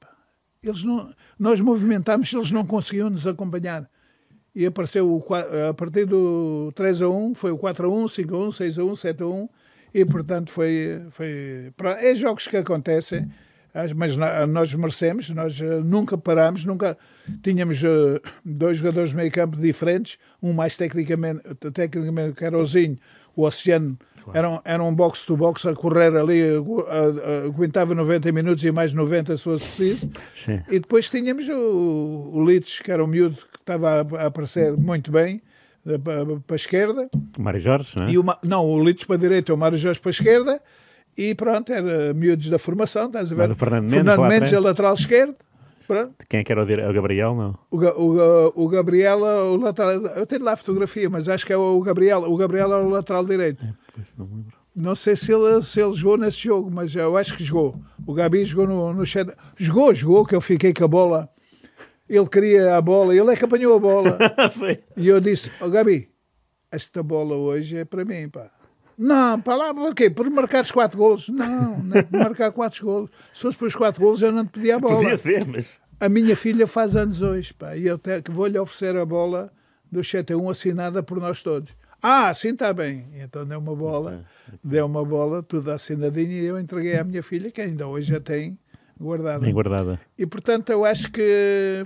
nós movimentámos, eles não conseguiam nos acompanhar. E apareceu, a partir do 3-1, foi o 4-1, 5-1, 6-1, 7-1, e portanto foi jogos que acontecem, mas nós merecemos, nós nunca paramos, nunca tínhamos 2 jogadores de meio campo diferentes, um mais tecnicamente que era o Zinho, o Oceano. Era um box-to-box a correr ali, aguentava 90 minutos e mais 90 se fosse preciso. Sim. E depois tínhamos o Lites, que era o miúdo que estava a aparecer muito bem, para a esquerda. O Mário Jorge, não é? O Lites para a direita, o Mário Jorge para a esquerda. E pronto, era miúdos da formação, estás a ver? Mas o Fernando Mendes a lateral esquerdo. Pronto. Quem é que era o Gabriel, não? O Gabriel, o lateral... Eu tenho lá a fotografia, mas acho que é o Gabriel. O Gabriel era o lateral direito. Não me lembro. Não sei se ele jogou nesse jogo, mas eu acho que jogou. O Gabi jogou no chat. Jogou, que eu fiquei com a bola. Ele queria a bola, ele é que apanhou a bola. E eu disse: Gabi, esta bola hoje é para mim, pá. Não, para lá, por quê? Por marcares 4 golos? Não é por marcar 4 golos. Se fosse por os 4 golos, eu não te pedia a bola. Podia ser, mas... A minha filha faz anos hoje, pá, e eu vou-lhe oferecer a bola do 7-1 assinada por nós todos. Assim está bem. Então deu uma bola, tudo assinadinho, e eu entreguei à minha filha, que ainda hoje a tem guardada. Bem guardada. E, portanto, eu acho que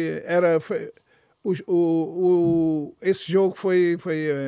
esse jogo foi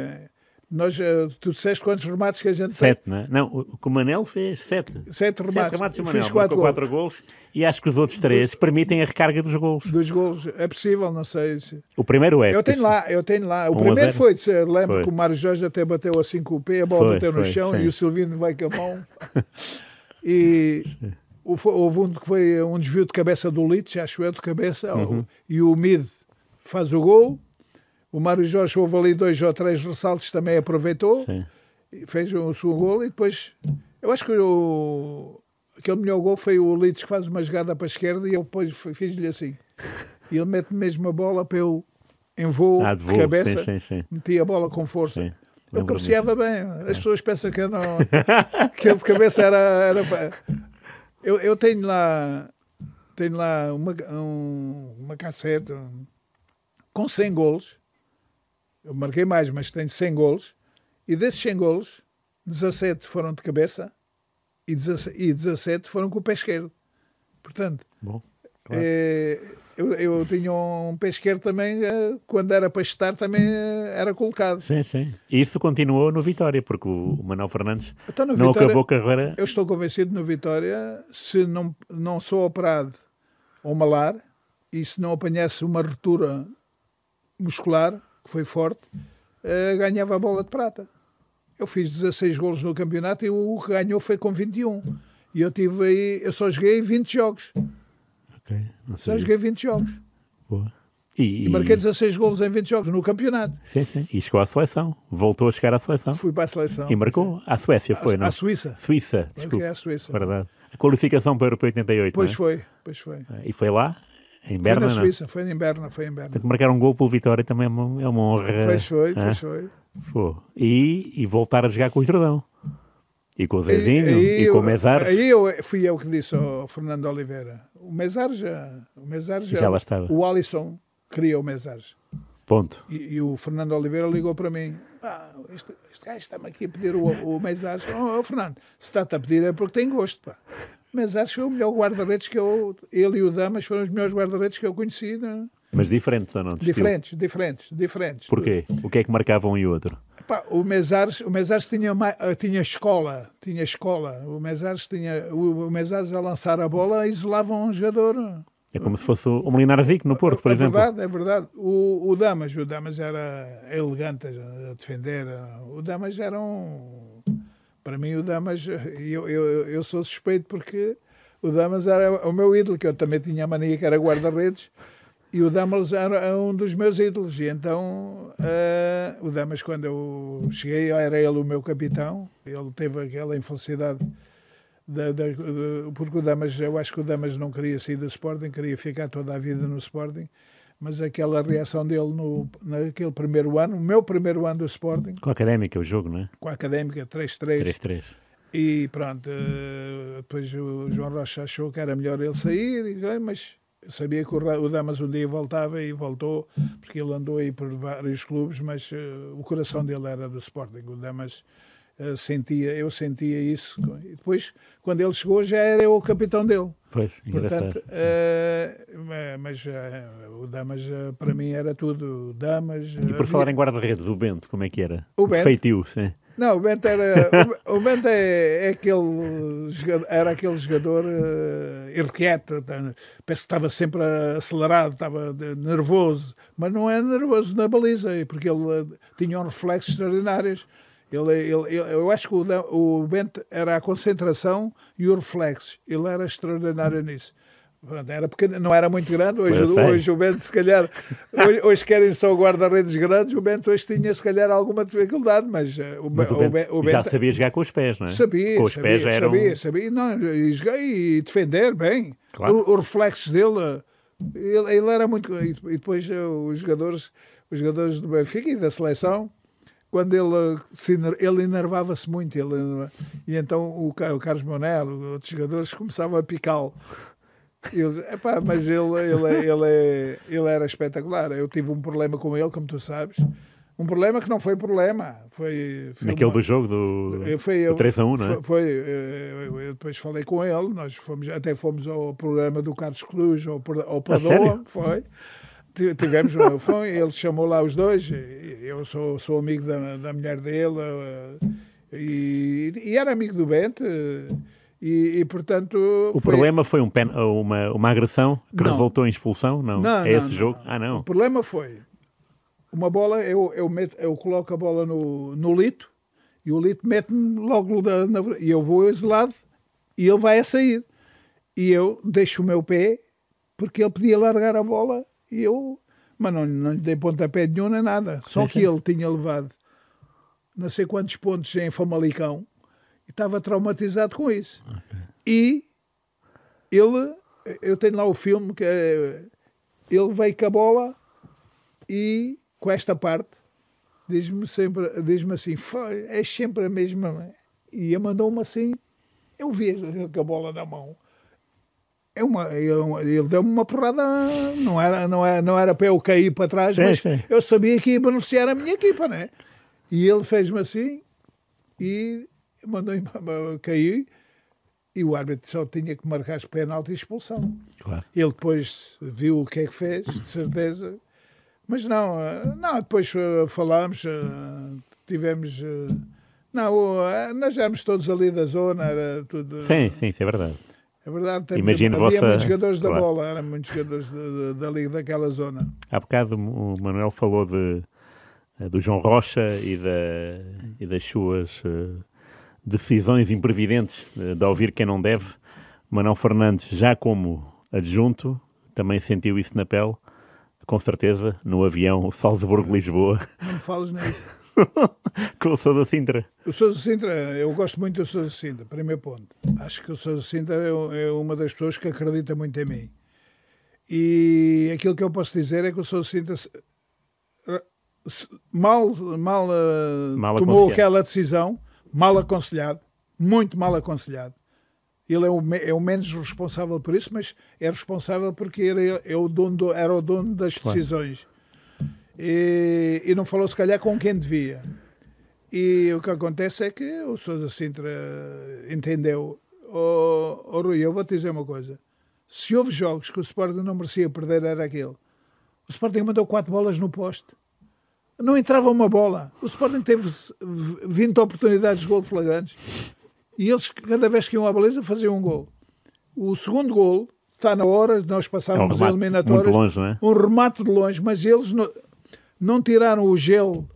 tu disseste quantos remates que a gente fez? 7, não é? Não, o Manel fez 7. 7 remates. O Manel fiz 4 golos. E acho que os outros 3 permitem a recarga dos golos. Dos golos. É possível, não sei se... O primeiro é. Eu tenho lá. O primeiro foi, lembro que o Mário Jorge até bateu assim com o pé, a bola bateu no chão, sim. E o Silvino vai com a mão. E houve um que foi um desvio de cabeça do Lites, acho eu, de cabeça, e o Mid faz o gol. O Mário Jorge houve ali 2 ou 3 ressaltos, também aproveitou, e fez o seu gol. E depois, eu acho que aquele melhor gol foi o Leeds que faz uma jogada para a esquerda e eu depois fiz-lhe assim. E ele mete mesmo a bola para eu em voo, de de cabeça, sim. meti a bola com força. Sim. Eu cabeceava bem. As pessoas pensam que eu não... que ele de cabeça era... Eu tenho lá uma cassete com 100 golos. Eu marquei mais, mas tenho 100 golos. E desses 100 golos, 17 foram de cabeça e 17 foram com o pé esquerdo. Portanto, bom, claro. Eu tinha um pé esquerdo também, quando era para estar, também era colocado. Sim. E isso continuou no Vitória, porque o Manuel Fernandes Então, não Vitória, acabou a carreira. Eu estou convencido no Vitória, se não sou operado ou malar, e se não apanhasse uma ruptura muscular, que foi forte, ganhava a bola de prata. Eu fiz 16 golos no campeonato e o que ganhou foi com 21. E eu só joguei 20 jogos. Okay, só joguei 20 jogos. Boa. E marquei 16 golos em 20 jogos no campeonato. Sim. E chegou à seleção. Voltou a chegar à seleção. Fui para a seleção. E marcou. À Suécia foi, não? À Suíça. Suíça, desculpa. À Suíça. Verdade. A qualificação para o Europeu 88, Pois não é? foi. E foi lá? Em Berna, foi na Suíça, não? Foi em Berna. Portanto, marcar um gol pelo Vitória também é uma honra. Pois foi. E voltar a jogar com o Jordão. E com o Zezinho, e com o Mesares. Aí fui eu que disse ao Fernando Oliveira. O Mesares já lá estava. O Alisson queria o Mesares. Ponto. E o Fernando Oliveira ligou para mim. Este gajo está-me aqui a pedir o Mesares. Fernando, se está-te a pedir é porque tem gosto. Pá. O Mesares foi o melhor guarda-redes que ele e o Damas foram os melhores guarda-redes que eu conheci. Não? Mas diferentes ou não? Diferentes. Porquê? O que é que marcavam um e outro? O Mesares tinha escola. O Mesares a lançar a bola isolava um jogador. É como se fosse o Molinar Zico no Porto, por exemplo. É verdade. O Damas era elegante a defender. O Damas era Para mim, o Damas... Eu sou suspeito porque o Damas era o meu ídolo, que eu também tinha a mania que era guarda-redes. E o Damas era um dos meus ídolos. E então, o Damas, quando eu cheguei, era ele o meu capitão. Ele teve aquela infelicidade, porque eu acho que o Damas não queria sair do Sporting, queria ficar toda a vida no Sporting. Mas aquela reação dele naquele primeiro ano, o meu primeiro ano do Sporting... Com a Académica, o jogo, não é? Com a Académica, 3-3. 3-3. E pronto, depois o João Rocha achou que era melhor ele sair, mas... Eu sabia que o Damas um dia voltava e voltou, porque ele andou aí por vários clubes, mas o coração dele era do Sporting. O Damas eu sentia isso. E depois, quando ele chegou, já era eu o capitão dele. Pois, engraçado. Portanto, mas o Damas para mim era tudo. Damas. E por falar em guarda-redes, o Bento, como é que era? O Bento? Feitio, sim. Não, o Bento era aquele jogador irrequieto, parece que estava sempre acelerado, estava nervoso, mas não é nervoso na baliza, porque ele tinha uns reflexos extraordinários. Eu acho que o Bento era a concentração e o reflexo. Ele era extraordinário nisso. Era pequeno, não era muito grande. Hoje o Bento, se calhar, hoje querem só guarda-redes grandes. O Bento hoje tinha, se calhar, alguma dificuldade, mas o Bento já sabia jogar com os pés, não é? Sabia, com os pés já eram... sabia. Não, e jogar e defender bem. Claro. O reflexo dele, ele era muito. E depois os jogadores do Benfica e da seleção, quando ele enervava-se muito, e então o Carlos Monel, outros jogadores, começavam a picá-lo. Mas ele era espetacular. Eu tive um problema com ele, como tu sabes. Um problema que não foi problema. Foi naquele do jogo do 3-1, não é? Eu depois falei com ele. Nós fomos ao programa do Carlos Cruz, ao Perdoa. Foi. Tivemos, ele chamou lá os dois. Eu sou amigo da mulher dele e era amigo do Bento. E portanto... O problema foi uma agressão que resultou em expulsão? Não. Esse jogo? Não. O problema foi uma bola, eu coloco a bola no Lito e o Lito mete-me logo e eu vou isolado e ele vai a sair. E eu deixo o meu pé porque ele podia largar a bola mas não lhe dei pontapé nenhum nem nada. Só que ele tinha levado não sei quantos pontos em Famalicão e estava traumatizado com isso. Okay. E eu tenho lá o filme que ele veio com a bola e com esta parte diz-me assim, é sempre a mesma. E ele mandou-me assim, eu vi ele com a bola na mão. Ele deu-me uma porrada, não era para eu cair para trás, sim, mas sim. eu sabia que ia beneficiar a minha equipa, né? E ele fez-me assim e mandou-me cair e o árbitro só tinha que marcar as penalti e expulsão. Claro. Ele depois viu o que é que fez, de certeza. Mas não, depois falámos, tivemos... nós éramos todos ali da zona, era tudo... Sim, isso é verdade. É verdade, Imagino havia vossa... muitos jogadores da claro. bola, eram muitos jogadores dali, daquela zona. Há bocado o Manuel falou do João Rocha e das suas decisões imprevidentes de ouvir quem não deve. Manuel Fernandes, já como adjunto, também sentiu isso na pele, com certeza, no avião Salzburgo-Lisboa. Não me fales nisso. Com o Sousa Sintra. O Sousa Sintra, eu gosto muito do Sousa Sintra, primeiro ponto. Acho que o Sousa Sintra é uma das pessoas que acredita muito em mim. E aquilo que eu posso dizer é que o Sousa Sintra mal tomou aquela decisão, mal aconselhado, muito mal aconselhado. Ele é o menos responsável por isso, mas é responsável porque era o dono das decisões. E não falou, se calhar, com quem devia. E o que acontece é que o Sousa Sintra entendeu. Rui, eu vou-te dizer uma coisa. Se houve jogos que o Sporting não merecia perder, era aquele. O Sporting mandou 4 bolas no poste. Não entrava uma bola. O Sporting teve 20 oportunidades de gol flagrantes. E eles, cada vez que iam à baliza, faziam um gol. O segundo gol está na hora de nós passarmos a eliminatórias. Muito longe, não é? Um remate de longe, mas eles não tiraram o gelo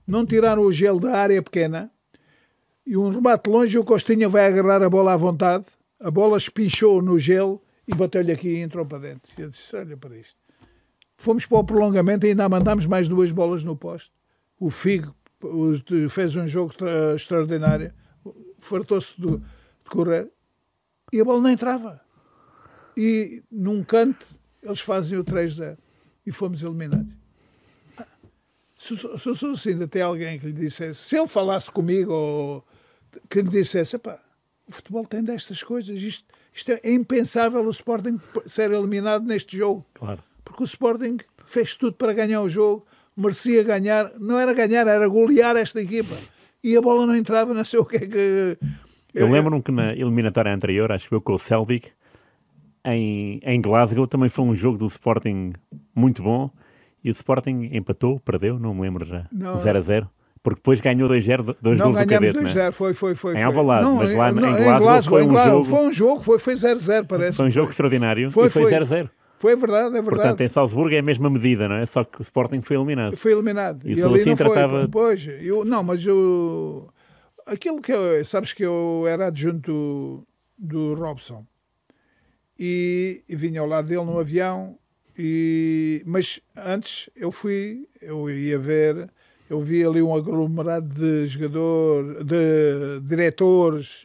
da área pequena, e um remate de longe, o Costinha vai agarrar a bola à vontade, a bola espinchou no gelo e bateu-lhe aqui e entrou para dentro. Eu disse, olha para isto. Fomos para o prolongamento e ainda mandámos mais 2 bolas no poste. O Figo fez um jogo extraordinário, fartou-se de correr e a bola não entrava. E num canto eles fazem o 3-0 e fomos eliminados. Se o Sousa ainda tem alguém que lhe dissesse, se ele falasse comigo, ou que lhe dissesse, o futebol tem destas coisas, isto é impensável o Sporting ser eliminado neste jogo. Claro. Porque o Sporting fez tudo para ganhar o jogo, merecia ganhar, não era ganhar, era golear esta equipa. E a bola não entrava, não sei o que é que... Eu lembro-me que na eliminatória anterior, acho que foi com o Celtic, em Glasgow, também foi um jogo do Sporting muito bom. E o Sporting empatou, perdeu, não me lembro já, 0-0, porque depois ganhou 2-0, 2 gols do Cadete. Não, ganhamos 2-0, foi. Em Alvalade, mas lá em Glasgow foi um jogo, foi 0-0, parece. Foi um jogo extraordinário e foi 0-0. Foi verdade. Portanto, em Salzburgo é a mesma medida, não é? Só que o Sporting foi eliminado. Foi eliminado. E ali não tratava... Pois, aquilo que sabes que eu era adjunto do Robson e vinha ao lado dele no avião. Mas antes eu vi ali um aglomerado de diretores,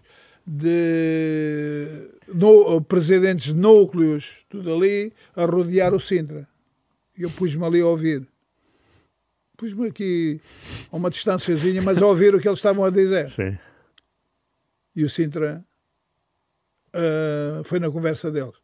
presidentes de núcleos, tudo ali, a rodear o Sintra. E eu pus-me ali a ouvir. Pus-me aqui a uma distânciazinha, mas a ouvir o que eles estavam a dizer. Sim. E o Sintra foi na conversa deles.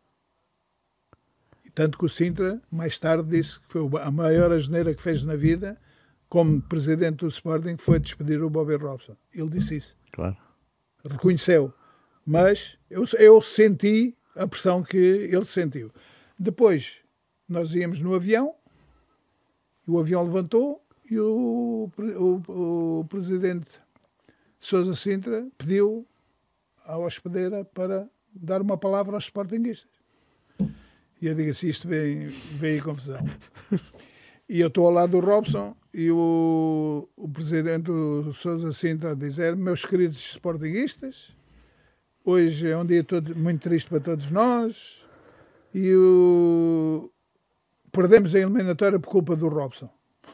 Tanto que o Sintra, mais tarde, disse que foi a maior asneira que fez na vida, como presidente do Sporting, foi despedir o Bobby Robson. Ele disse isso. Claro. Reconheceu. Mas eu senti a pressão que ele sentiu. Depois, nós íamos no avião, e o avião levantou, e o presidente Sousa Sintra pediu à hospedeira para dar uma palavra aos sportinguistas. E eu digo assim, isto vem aí confusão. E eu estou ao lado do Robson e o presidente do Sousa Sintra a dizer, meus queridos sportinguistas, hoje é um dia muito triste para todos nós e perdemos a eliminatória por culpa do Robson.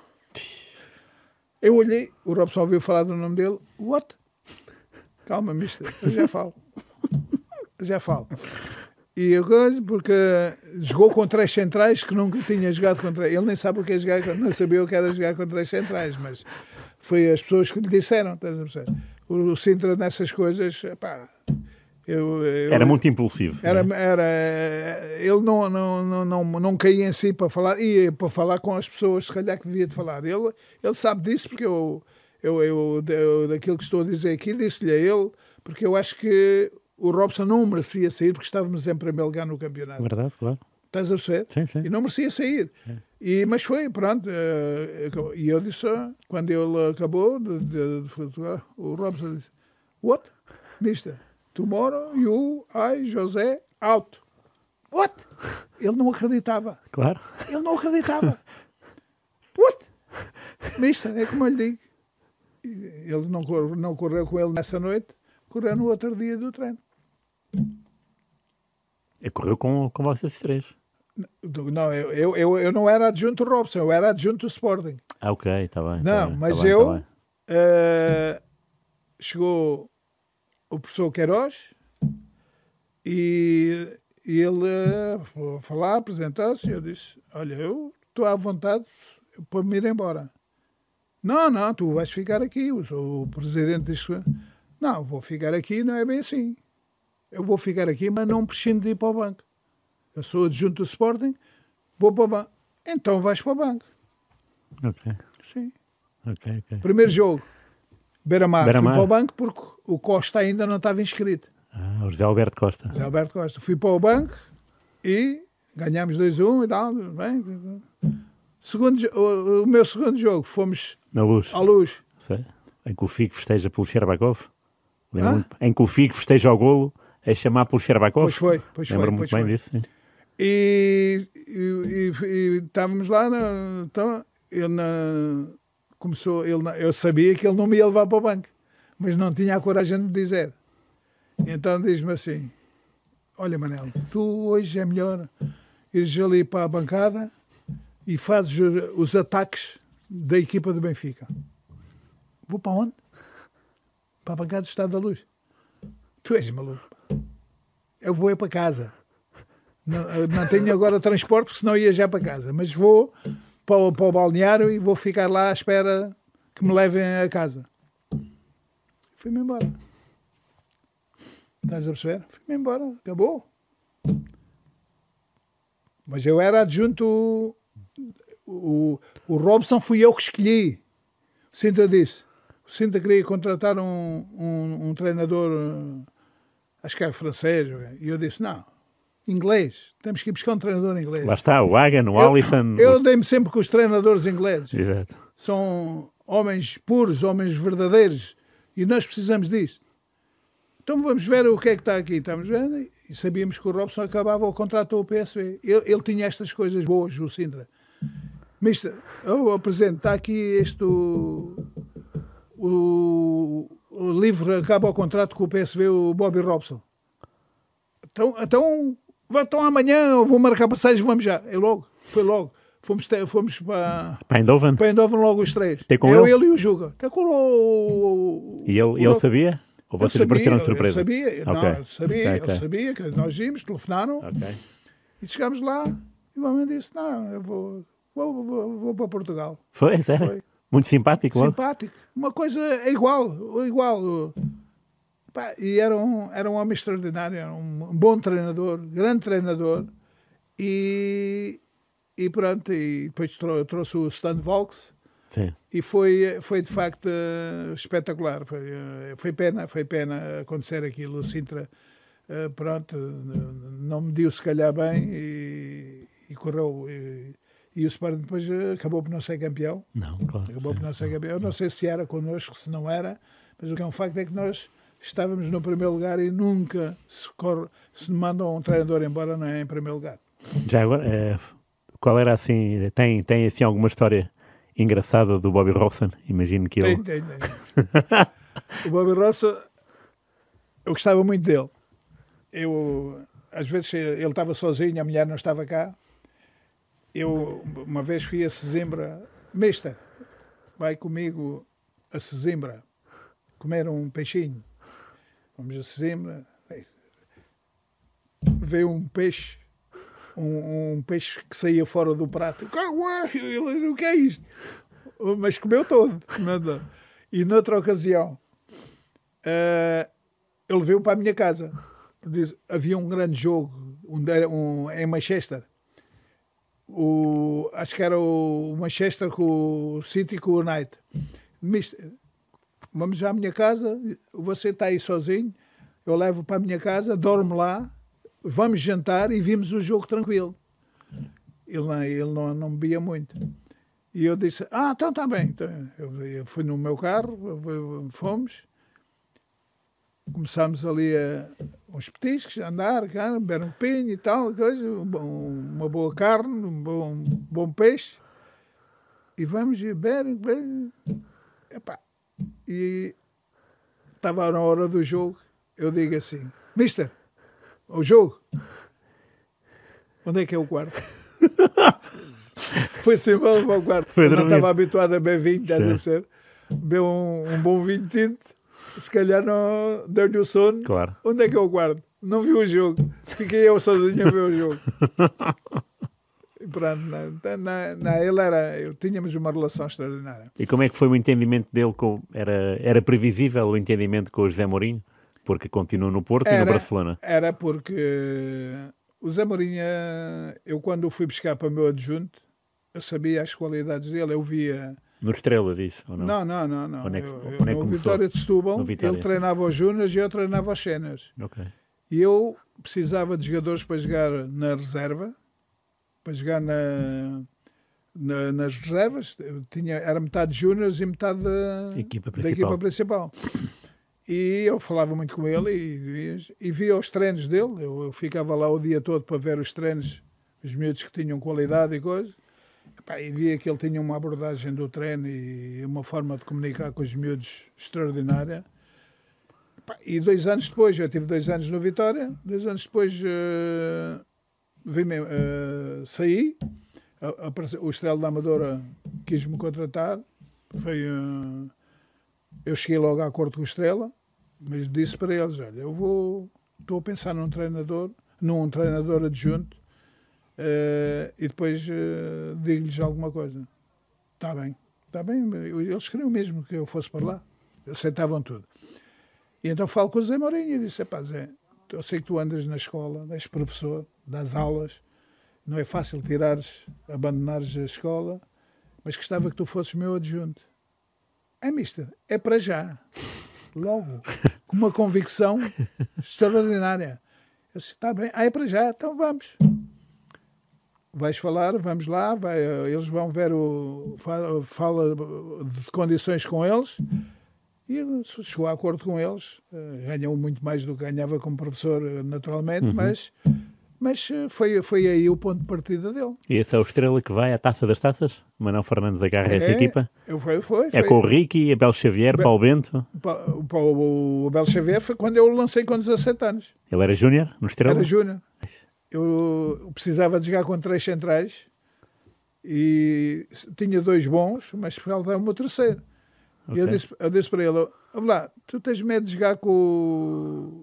Eu olhei, o Robson ouviu falar do nome dele, what? Calma, mister, eu já falo. E agora, porque jogou com 3 centrais que nunca tinha jogado contra. Ele nem sabe o que é jogar, não sabia o que era jogar com 3 centrais, mas foi as pessoas que lhe disseram. Estás a perceber? O Sintra nessas coisas, pá, Era muito impulsivo. Ele não caía em si para falar, ia para falar com as pessoas, se calhar que devia de falar. Ele sabe disso, porque eu daquilo que estou a dizer aqui, disse-lhe a ele, porque eu acho que o Robson não merecia sair, porque estávamos em primeiro lugar no campeonato. Verdade, claro. Estás a perceber? Sim, sim. E não merecia sair. Mas foi, pronto. E eu disse, quando ele acabou de Portugal, o Robson disse, "What? Mister, tomorrow José, out." What? Ele não acreditava. Claro. Ele não acreditava. What? Mister, é como eu lhe digo. Ele não correu com ele nessa noite, correu no outro dia do treino. Correu com vocês 3. Não, eu não era adjunto do Robson, eu era adjunto do Sporting. Ok, está bem. Não, mas chegou o professor Queiroz e ele foi falar, apresentar-se, e eu disse, olha, eu estou à vontade para me ir embora. Não, tu vais ficar aqui, o presidente disse, não, vou ficar aqui, não é bem assim. Eu vou ficar aqui, mas não prescindo de ir para o banco. Eu sou adjunto do Sporting, vou para o banco. Então vais para o banco. Ok. Sim. Ok. Primeiro jogo, Beira-Mar. Fui para o banco porque o Costa ainda não estava inscrito. O José Alberto Costa. José Alberto Costa. Fui para o banco e ganhámos 2-1 e tal. Bem. O meu segundo jogo, fomos na Luz. à Luz. Sei. Em que o Figo festeja pelo Sherbakov. Em que o Figo festeja o golo a chamar pelo Sherbakov. Pois foi. Lembro-me muito bem disso. Sim. E estávamos lá, então eu sabia que ele não me ia levar para o banco, mas não tinha a coragem de me dizer. Então diz-me assim, olha Manel, tu hoje é melhor ires ali para a bancada e fazes os ataques da equipa do Benfica. Vou para onde? Para a bancada do Estado da Luz. Tu és maluco. Eu vou para casa. Não tenho agora transporte, porque senão ia já para casa. Mas vou para o balneário e vou ficar lá à espera que me levem a casa. Fui-me embora. Estás a perceber? Fui-me embora. Acabou. Mas eu era adjunto. O Robson fui eu que escolhi. O Sintra disse. O Sintra queria contratar um treinador, acho que era francês. E eu disse, não. Inglês. Temos que ir buscar um treinador inglês. Lá está, o Hagan, o Alisson. Eu dei-me sempre com os treinadores ingleses. Exato. São homens puros, homens verdadeiros. E nós precisamos disso. Então vamos ver o que é que está aqui. Estamos vendo. E sabíamos que o Robson acabava o contrato com o PSV. Ele tinha estas coisas boas, o Sintra. Mister, eu apresento, está aqui o livro, acaba o contrato com o PSV, o Bobby Robson. Então amanhã eu vou marcar passagens, vamos já. Foi logo. Fomos para Eindhoven? Para Eindhoven logo os 3. Ele e o Juga. E ele sabia? Ou vocês pareceram de surpresa? Ele sabia que nós íamos, telefonaram e chegámos lá e o homem disse, não, eu vou para Portugal. Foi, sério? Foi. Muito simpático logo? Simpático. Uma coisa igual. Pá, e era um homem extraordinário, era um bom treinador, grande treinador, e pronto, e depois trouxe o Stan Volks. Sim. E foi de facto espetacular. Foi pena acontecer aquilo. O Sintra, pronto, não mediu se calhar bem e correu. E o Sporting depois acabou por não ser campeão. Não, claro. Acabou por não ser campeão. Eu não sei se era connosco, se não era, mas o que é um facto é que nós estávamos no primeiro lugar e nunca se mandam um treinador embora não é em primeiro lugar. Já agora, qual era assim, tem assim alguma história engraçada do Bobby Robson? Imagino que ele... Tem. O Bobby Robson, eu gostava muito dele. Às vezes ele estava sozinho, a mulher não estava cá. Eu uma vez fui a Sesimbra, Mister, vai comigo a Sesimbra comer um peixinho. Vamos a Sesimbra. veio um peixe, um peixe que saía fora do prato. Ele, o que é isto? Mas comeu todo. E noutra ocasião, ele veio para a minha casa. Havia um grande jogo em Manchester. Acho que era o Manchester com o City e com o United. Mister, vamos à minha casa, você está aí sozinho, eu levo para a minha casa, dormo lá, vamos jantar e vimos o jogo tranquilo. Ele não bebia muito. E eu disse, então está bem. Então, eu fui no meu carro, fomos, começámos ali uns petiscos, a andar, beber um pinho e tal, uma boa carne, um bom peixe, e vamos beber. Epá. E estava na hora do jogo, eu digo assim, Mister, o jogo, onde é que é o quarto? Foi-se embora para o quarto. Eu não estava habituado a beber vinho, estás a perceber? Bebeu um bom vinho tinto, se calhar não deu-lhe o sono. Claro. Onde é que é o quarto? Não viu o jogo. Fiquei eu sozinho a ver o jogo. E pronto, tínhamos uma relação extraordinária. E como é que foi o entendimento dele? Era previsível o entendimento com o José Mourinho? Porque continuou no Porto e no Barcelona. Era porque o José Mourinho, eu quando o fui buscar para o meu adjunto, eu sabia as qualidades dele, eu via... No Estrela, diz? Ou não? Não. No Vitória de Setúbal, ele treinava os júniores e eu treinava os séniores. Okay. E eu precisava de jogadores para jogar na reserva, para jogar nas reservas. Era metade júniores e metade da equipa principal. E eu falava muito com ele e via os treinos dele. Eu ficava lá o dia todo para ver os treinos, os miúdos que tinham qualidade e coisa. E via que ele tinha uma abordagem do treino e uma forma de comunicar com os miúdos extraordinária. E 2 anos depois, eu tive 2 anos no Vitória, 2 anos depois saí, o Estrela da Amadora quis-me contratar, eu cheguei logo a acordo com o Estrela, mas disse para eles, olha, estou a pensar num treinador adjunto, e depois digo-lhes alguma coisa. Está bem. Eles queriam mesmo que eu fosse para lá. Aceitavam tudo. E então falo com o Zé Mourinho e disse, Zé, eu sei que tu andas na escola, és professor, das aulas, não é fácil abandonares a escola, mas gostava que tu fosses meu adjunto. Mister, é para já. Logo. Com uma convicção extraordinária. Eu disse, está bem, é para já, então vamos. Vais falar, vamos lá, eles vão ver fala de condições com eles e ele chegou a acordo com eles, ganhou muito mais do que ganhava como professor naturalmente, mas foi aí o ponto de partida dele. E esse é o Estrela que vai à Taça das Taças? Manuel Fernandes agarra essa equipa? Foi. É com o Ricky, Abel Xavier, Paulo Bento? O Abel Xavier foi quando eu o lancei com 17 anos. Ele era júnior no Estrela? Era júnior. Eu precisava de jogar com 3 centrais e tinha 2 bons, mas faltava-me o terceiro. Okay. E eu disse para ele, lá, tu tens medo de jogar com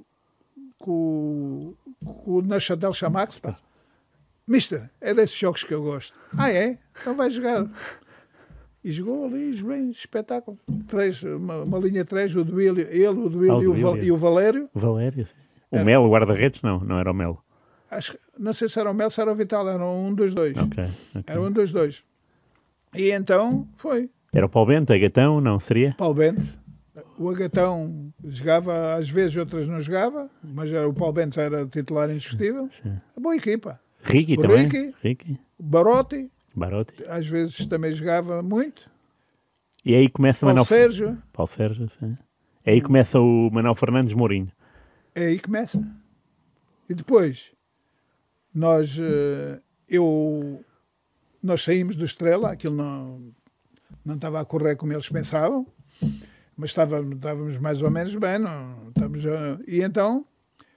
o Nachatel Chamax, pá? Mister, é desses jogos que eu gosto. É? Então vai jogar. E jogou ali, bem, espetáculo. 3, uma linha 3, o Duílio e o Valério. Valério, sim. O Melo, o guarda-redes? Não era o Melo. Não sei se era o Melo, se era o Vital, era um dos dois. Okay. Era um dos dois. E então foi. Era o Paulo Bento, Agatão, não seria? Paulo Bento. O Agatão jogava, às vezes outras não jogava, mas o Paulo Bento era titular indiscutível. A boa equipa. Ricky também. Ricky. Barotti. Às vezes também jogava muito. E aí começa Paulo Sérgio, sim. Aí começa o Manuel Fernandes Mourinho. Aí começa. E depois nós saímos do Estrela, aquilo não estava a correr como eles pensavam, mas estávamos mais ou menos bem. E então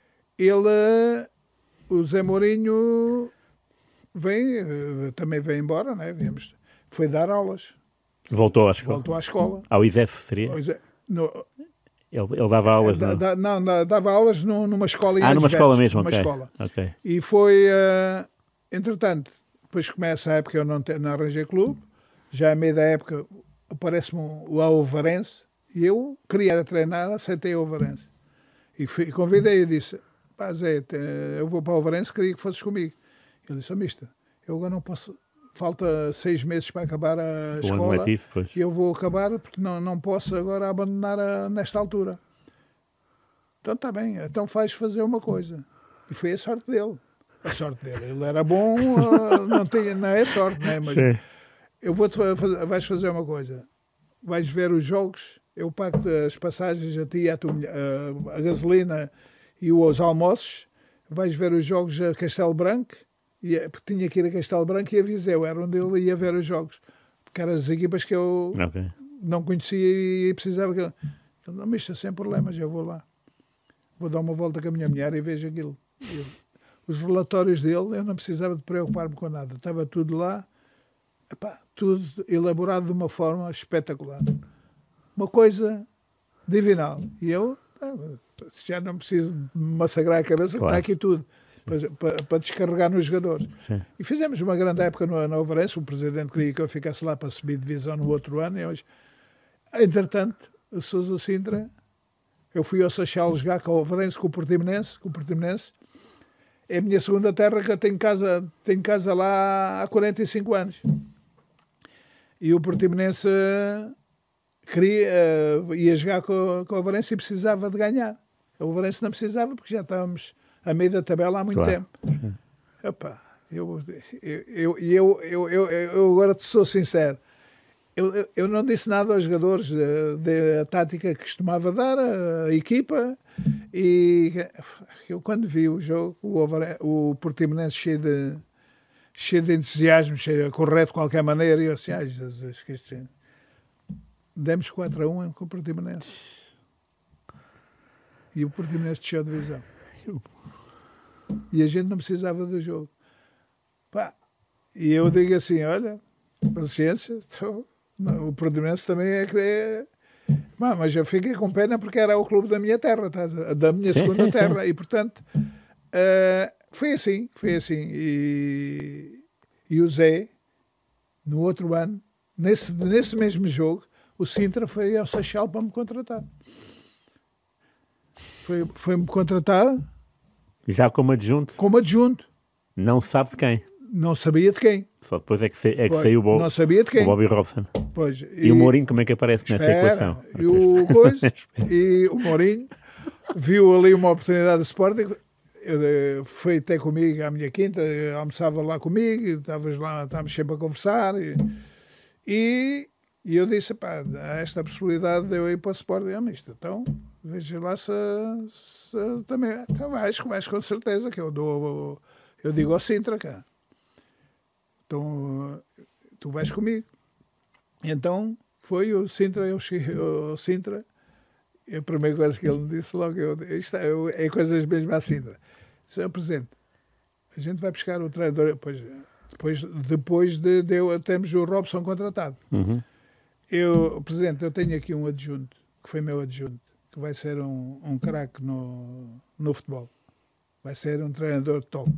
o Zé Mourinho também veio embora, né? Foi dar aulas. Voltou à escola. Voltou à escola. Ao ISEF, seria? Ele dava aulas? Dava aulas numa escola em numa escola mesmo, numa ok. escola. Ok. E foi, entretanto, depois começa a época, eu não arranjei clube, já a meio da época aparece-me o Alvarense, e eu queria treinar, aceitei o Alvarense. E convidei e disse, pá Zé, eu vou para o Alvarense, queria que fosses comigo. Ele disse, mister, eu agora não posso, falta 6 meses para acabar a escola, e eu vou acabar porque não posso agora abandonar nesta altura. Então está bem, então faz fazer uma coisa. E foi a sorte dele. A sorte dele. Ele era bom, não é sorte, não é? Mas vais fazer uma coisa. Vais ver os jogos, eu pago as passagens a ti, a gasolina e os almoços. Vais ver os jogos a Castelo Branco, porque tinha que ir a Castelo Branco e a Viseu, era onde ele ia ver os jogos. Porque eram as equipas que eu não conhecia e precisava. Não, mister, sem problemas, eu vou lá. Vou dar uma volta com a minha mulher e vejo aquilo. Os relatórios dele, eu não precisava de preocupar-me com nada. Estava tudo lá, tudo elaborado de uma forma espetacular. Uma coisa divinal. E eu já não preciso de massacrar a cabeça, claro. Está aqui tudo. Para descarregar nos jogadores. Sim. E fizemos uma grande época no Alvarense. O presidente queria que eu ficasse lá para subir divisão no outro ano. Entretanto, o Sousa Sintra... Eu fui ao Seixal jogar com o Alvarense, com o Portimonense. É a minha segunda terra, que eu tenho casa lá há 45 anos. E o Portimonense ia jogar com o Alvarense e precisava de ganhar. O Alvarense não precisava, porque já estávamos a meio da tabela há muito tempo. Epá, eu agora te sou sincero. Eu não disse nada aos jogadores da tática que costumava dar a equipa, e eu quando vi o jogo, o Portimonense cheio de entusiasmo, a correr de qualquer maneira, e eu assim, Jesus, que isto é. Demos 4-1 com o Portimonense. E o Portimonense desceu a divisão. E a gente não precisava do jogo. Pá, e eu digo assim, olha, paciência, o Portimonense também é... Mas eu fiquei com pena porque era o clube da minha terra, da minha segunda terra. Sim. E, portanto, foi assim. E o Zé, no outro ano, nesse mesmo jogo, o Sintra foi ao Seixal para me contratar. Foi-me contratar... Já como adjunto? Como adjunto. Não sabe de quem? Não sabia de quem. Só depois é que saiu não sabia de quem. O Bobby Robson. Pois, e o Mourinho, como é que aparece nessa equação? E o Mourinho viu ali uma oportunidade de Sporting, foi até comigo à minha quinta, almoçava lá comigo, estávamos sempre a conversar, e eu disse, pá, há esta possibilidade de eu ir para o Sporting, então veja lá se também, então vais com certeza, que eu digo ao Sintra, cá. Então, tu vais comigo. Então, foi o Sintra, eu cheguei ao Sintra, e a primeira coisa que ele me disse logo, isto é coisas mesmo à Sintra. Senhor Presidente, a gente vai buscar o treinador, depois de termos o Robson contratado. Uhum. Presidente, eu tenho aqui um adjunto, que foi meu adjunto, que vai ser um craque no futebol. Vai ser um treinador top.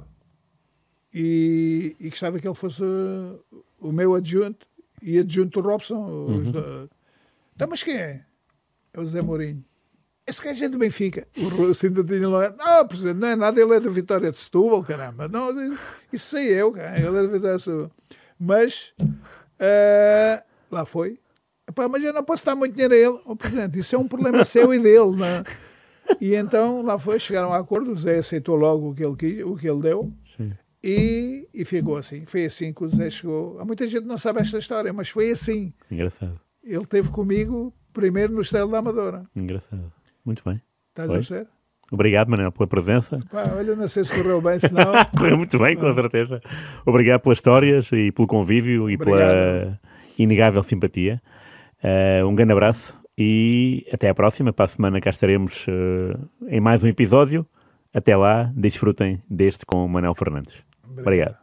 E gostava que ele fosse o meu adjunto e adjunto do Robson. Uhum. Então, mas quem é? É o Zé Mourinho. Esse gajo é do Benfica. O Sintra tinha lá. Não, presidente, não é nada, ele é da Vitória de Setúbal, caramba. Não, isso sei eu, cara. Ele é da Vitória de Setúbal. Mas lá foi. Epá, mas eu não posso dar muito dinheiro a ele. Oh, presidente, isso é um problema seu e dele, não é? E então lá foi, chegaram a acordo. O Zé aceitou logo o que ele deu. Sim. E ficou assim. Foi assim que o Zé chegou. Há muita gente que não sabe esta história, mas foi assim. Engraçado. Ele esteve comigo primeiro no Estrela da Amadora. Engraçado. Muito bem. Estás a perceber? Obrigado, Manel, pela presença. Pá, olha, não sei se correu bem, senão... Correu muito bem, com certeza. Obrigado pelas histórias e pelo convívio. Obrigado. E pela inegável simpatia. Um grande abraço e até à próxima. Para a semana cá estaremos em mais um episódio. Até lá, desfrutem deste com o Manel Fernandes. Obrigado.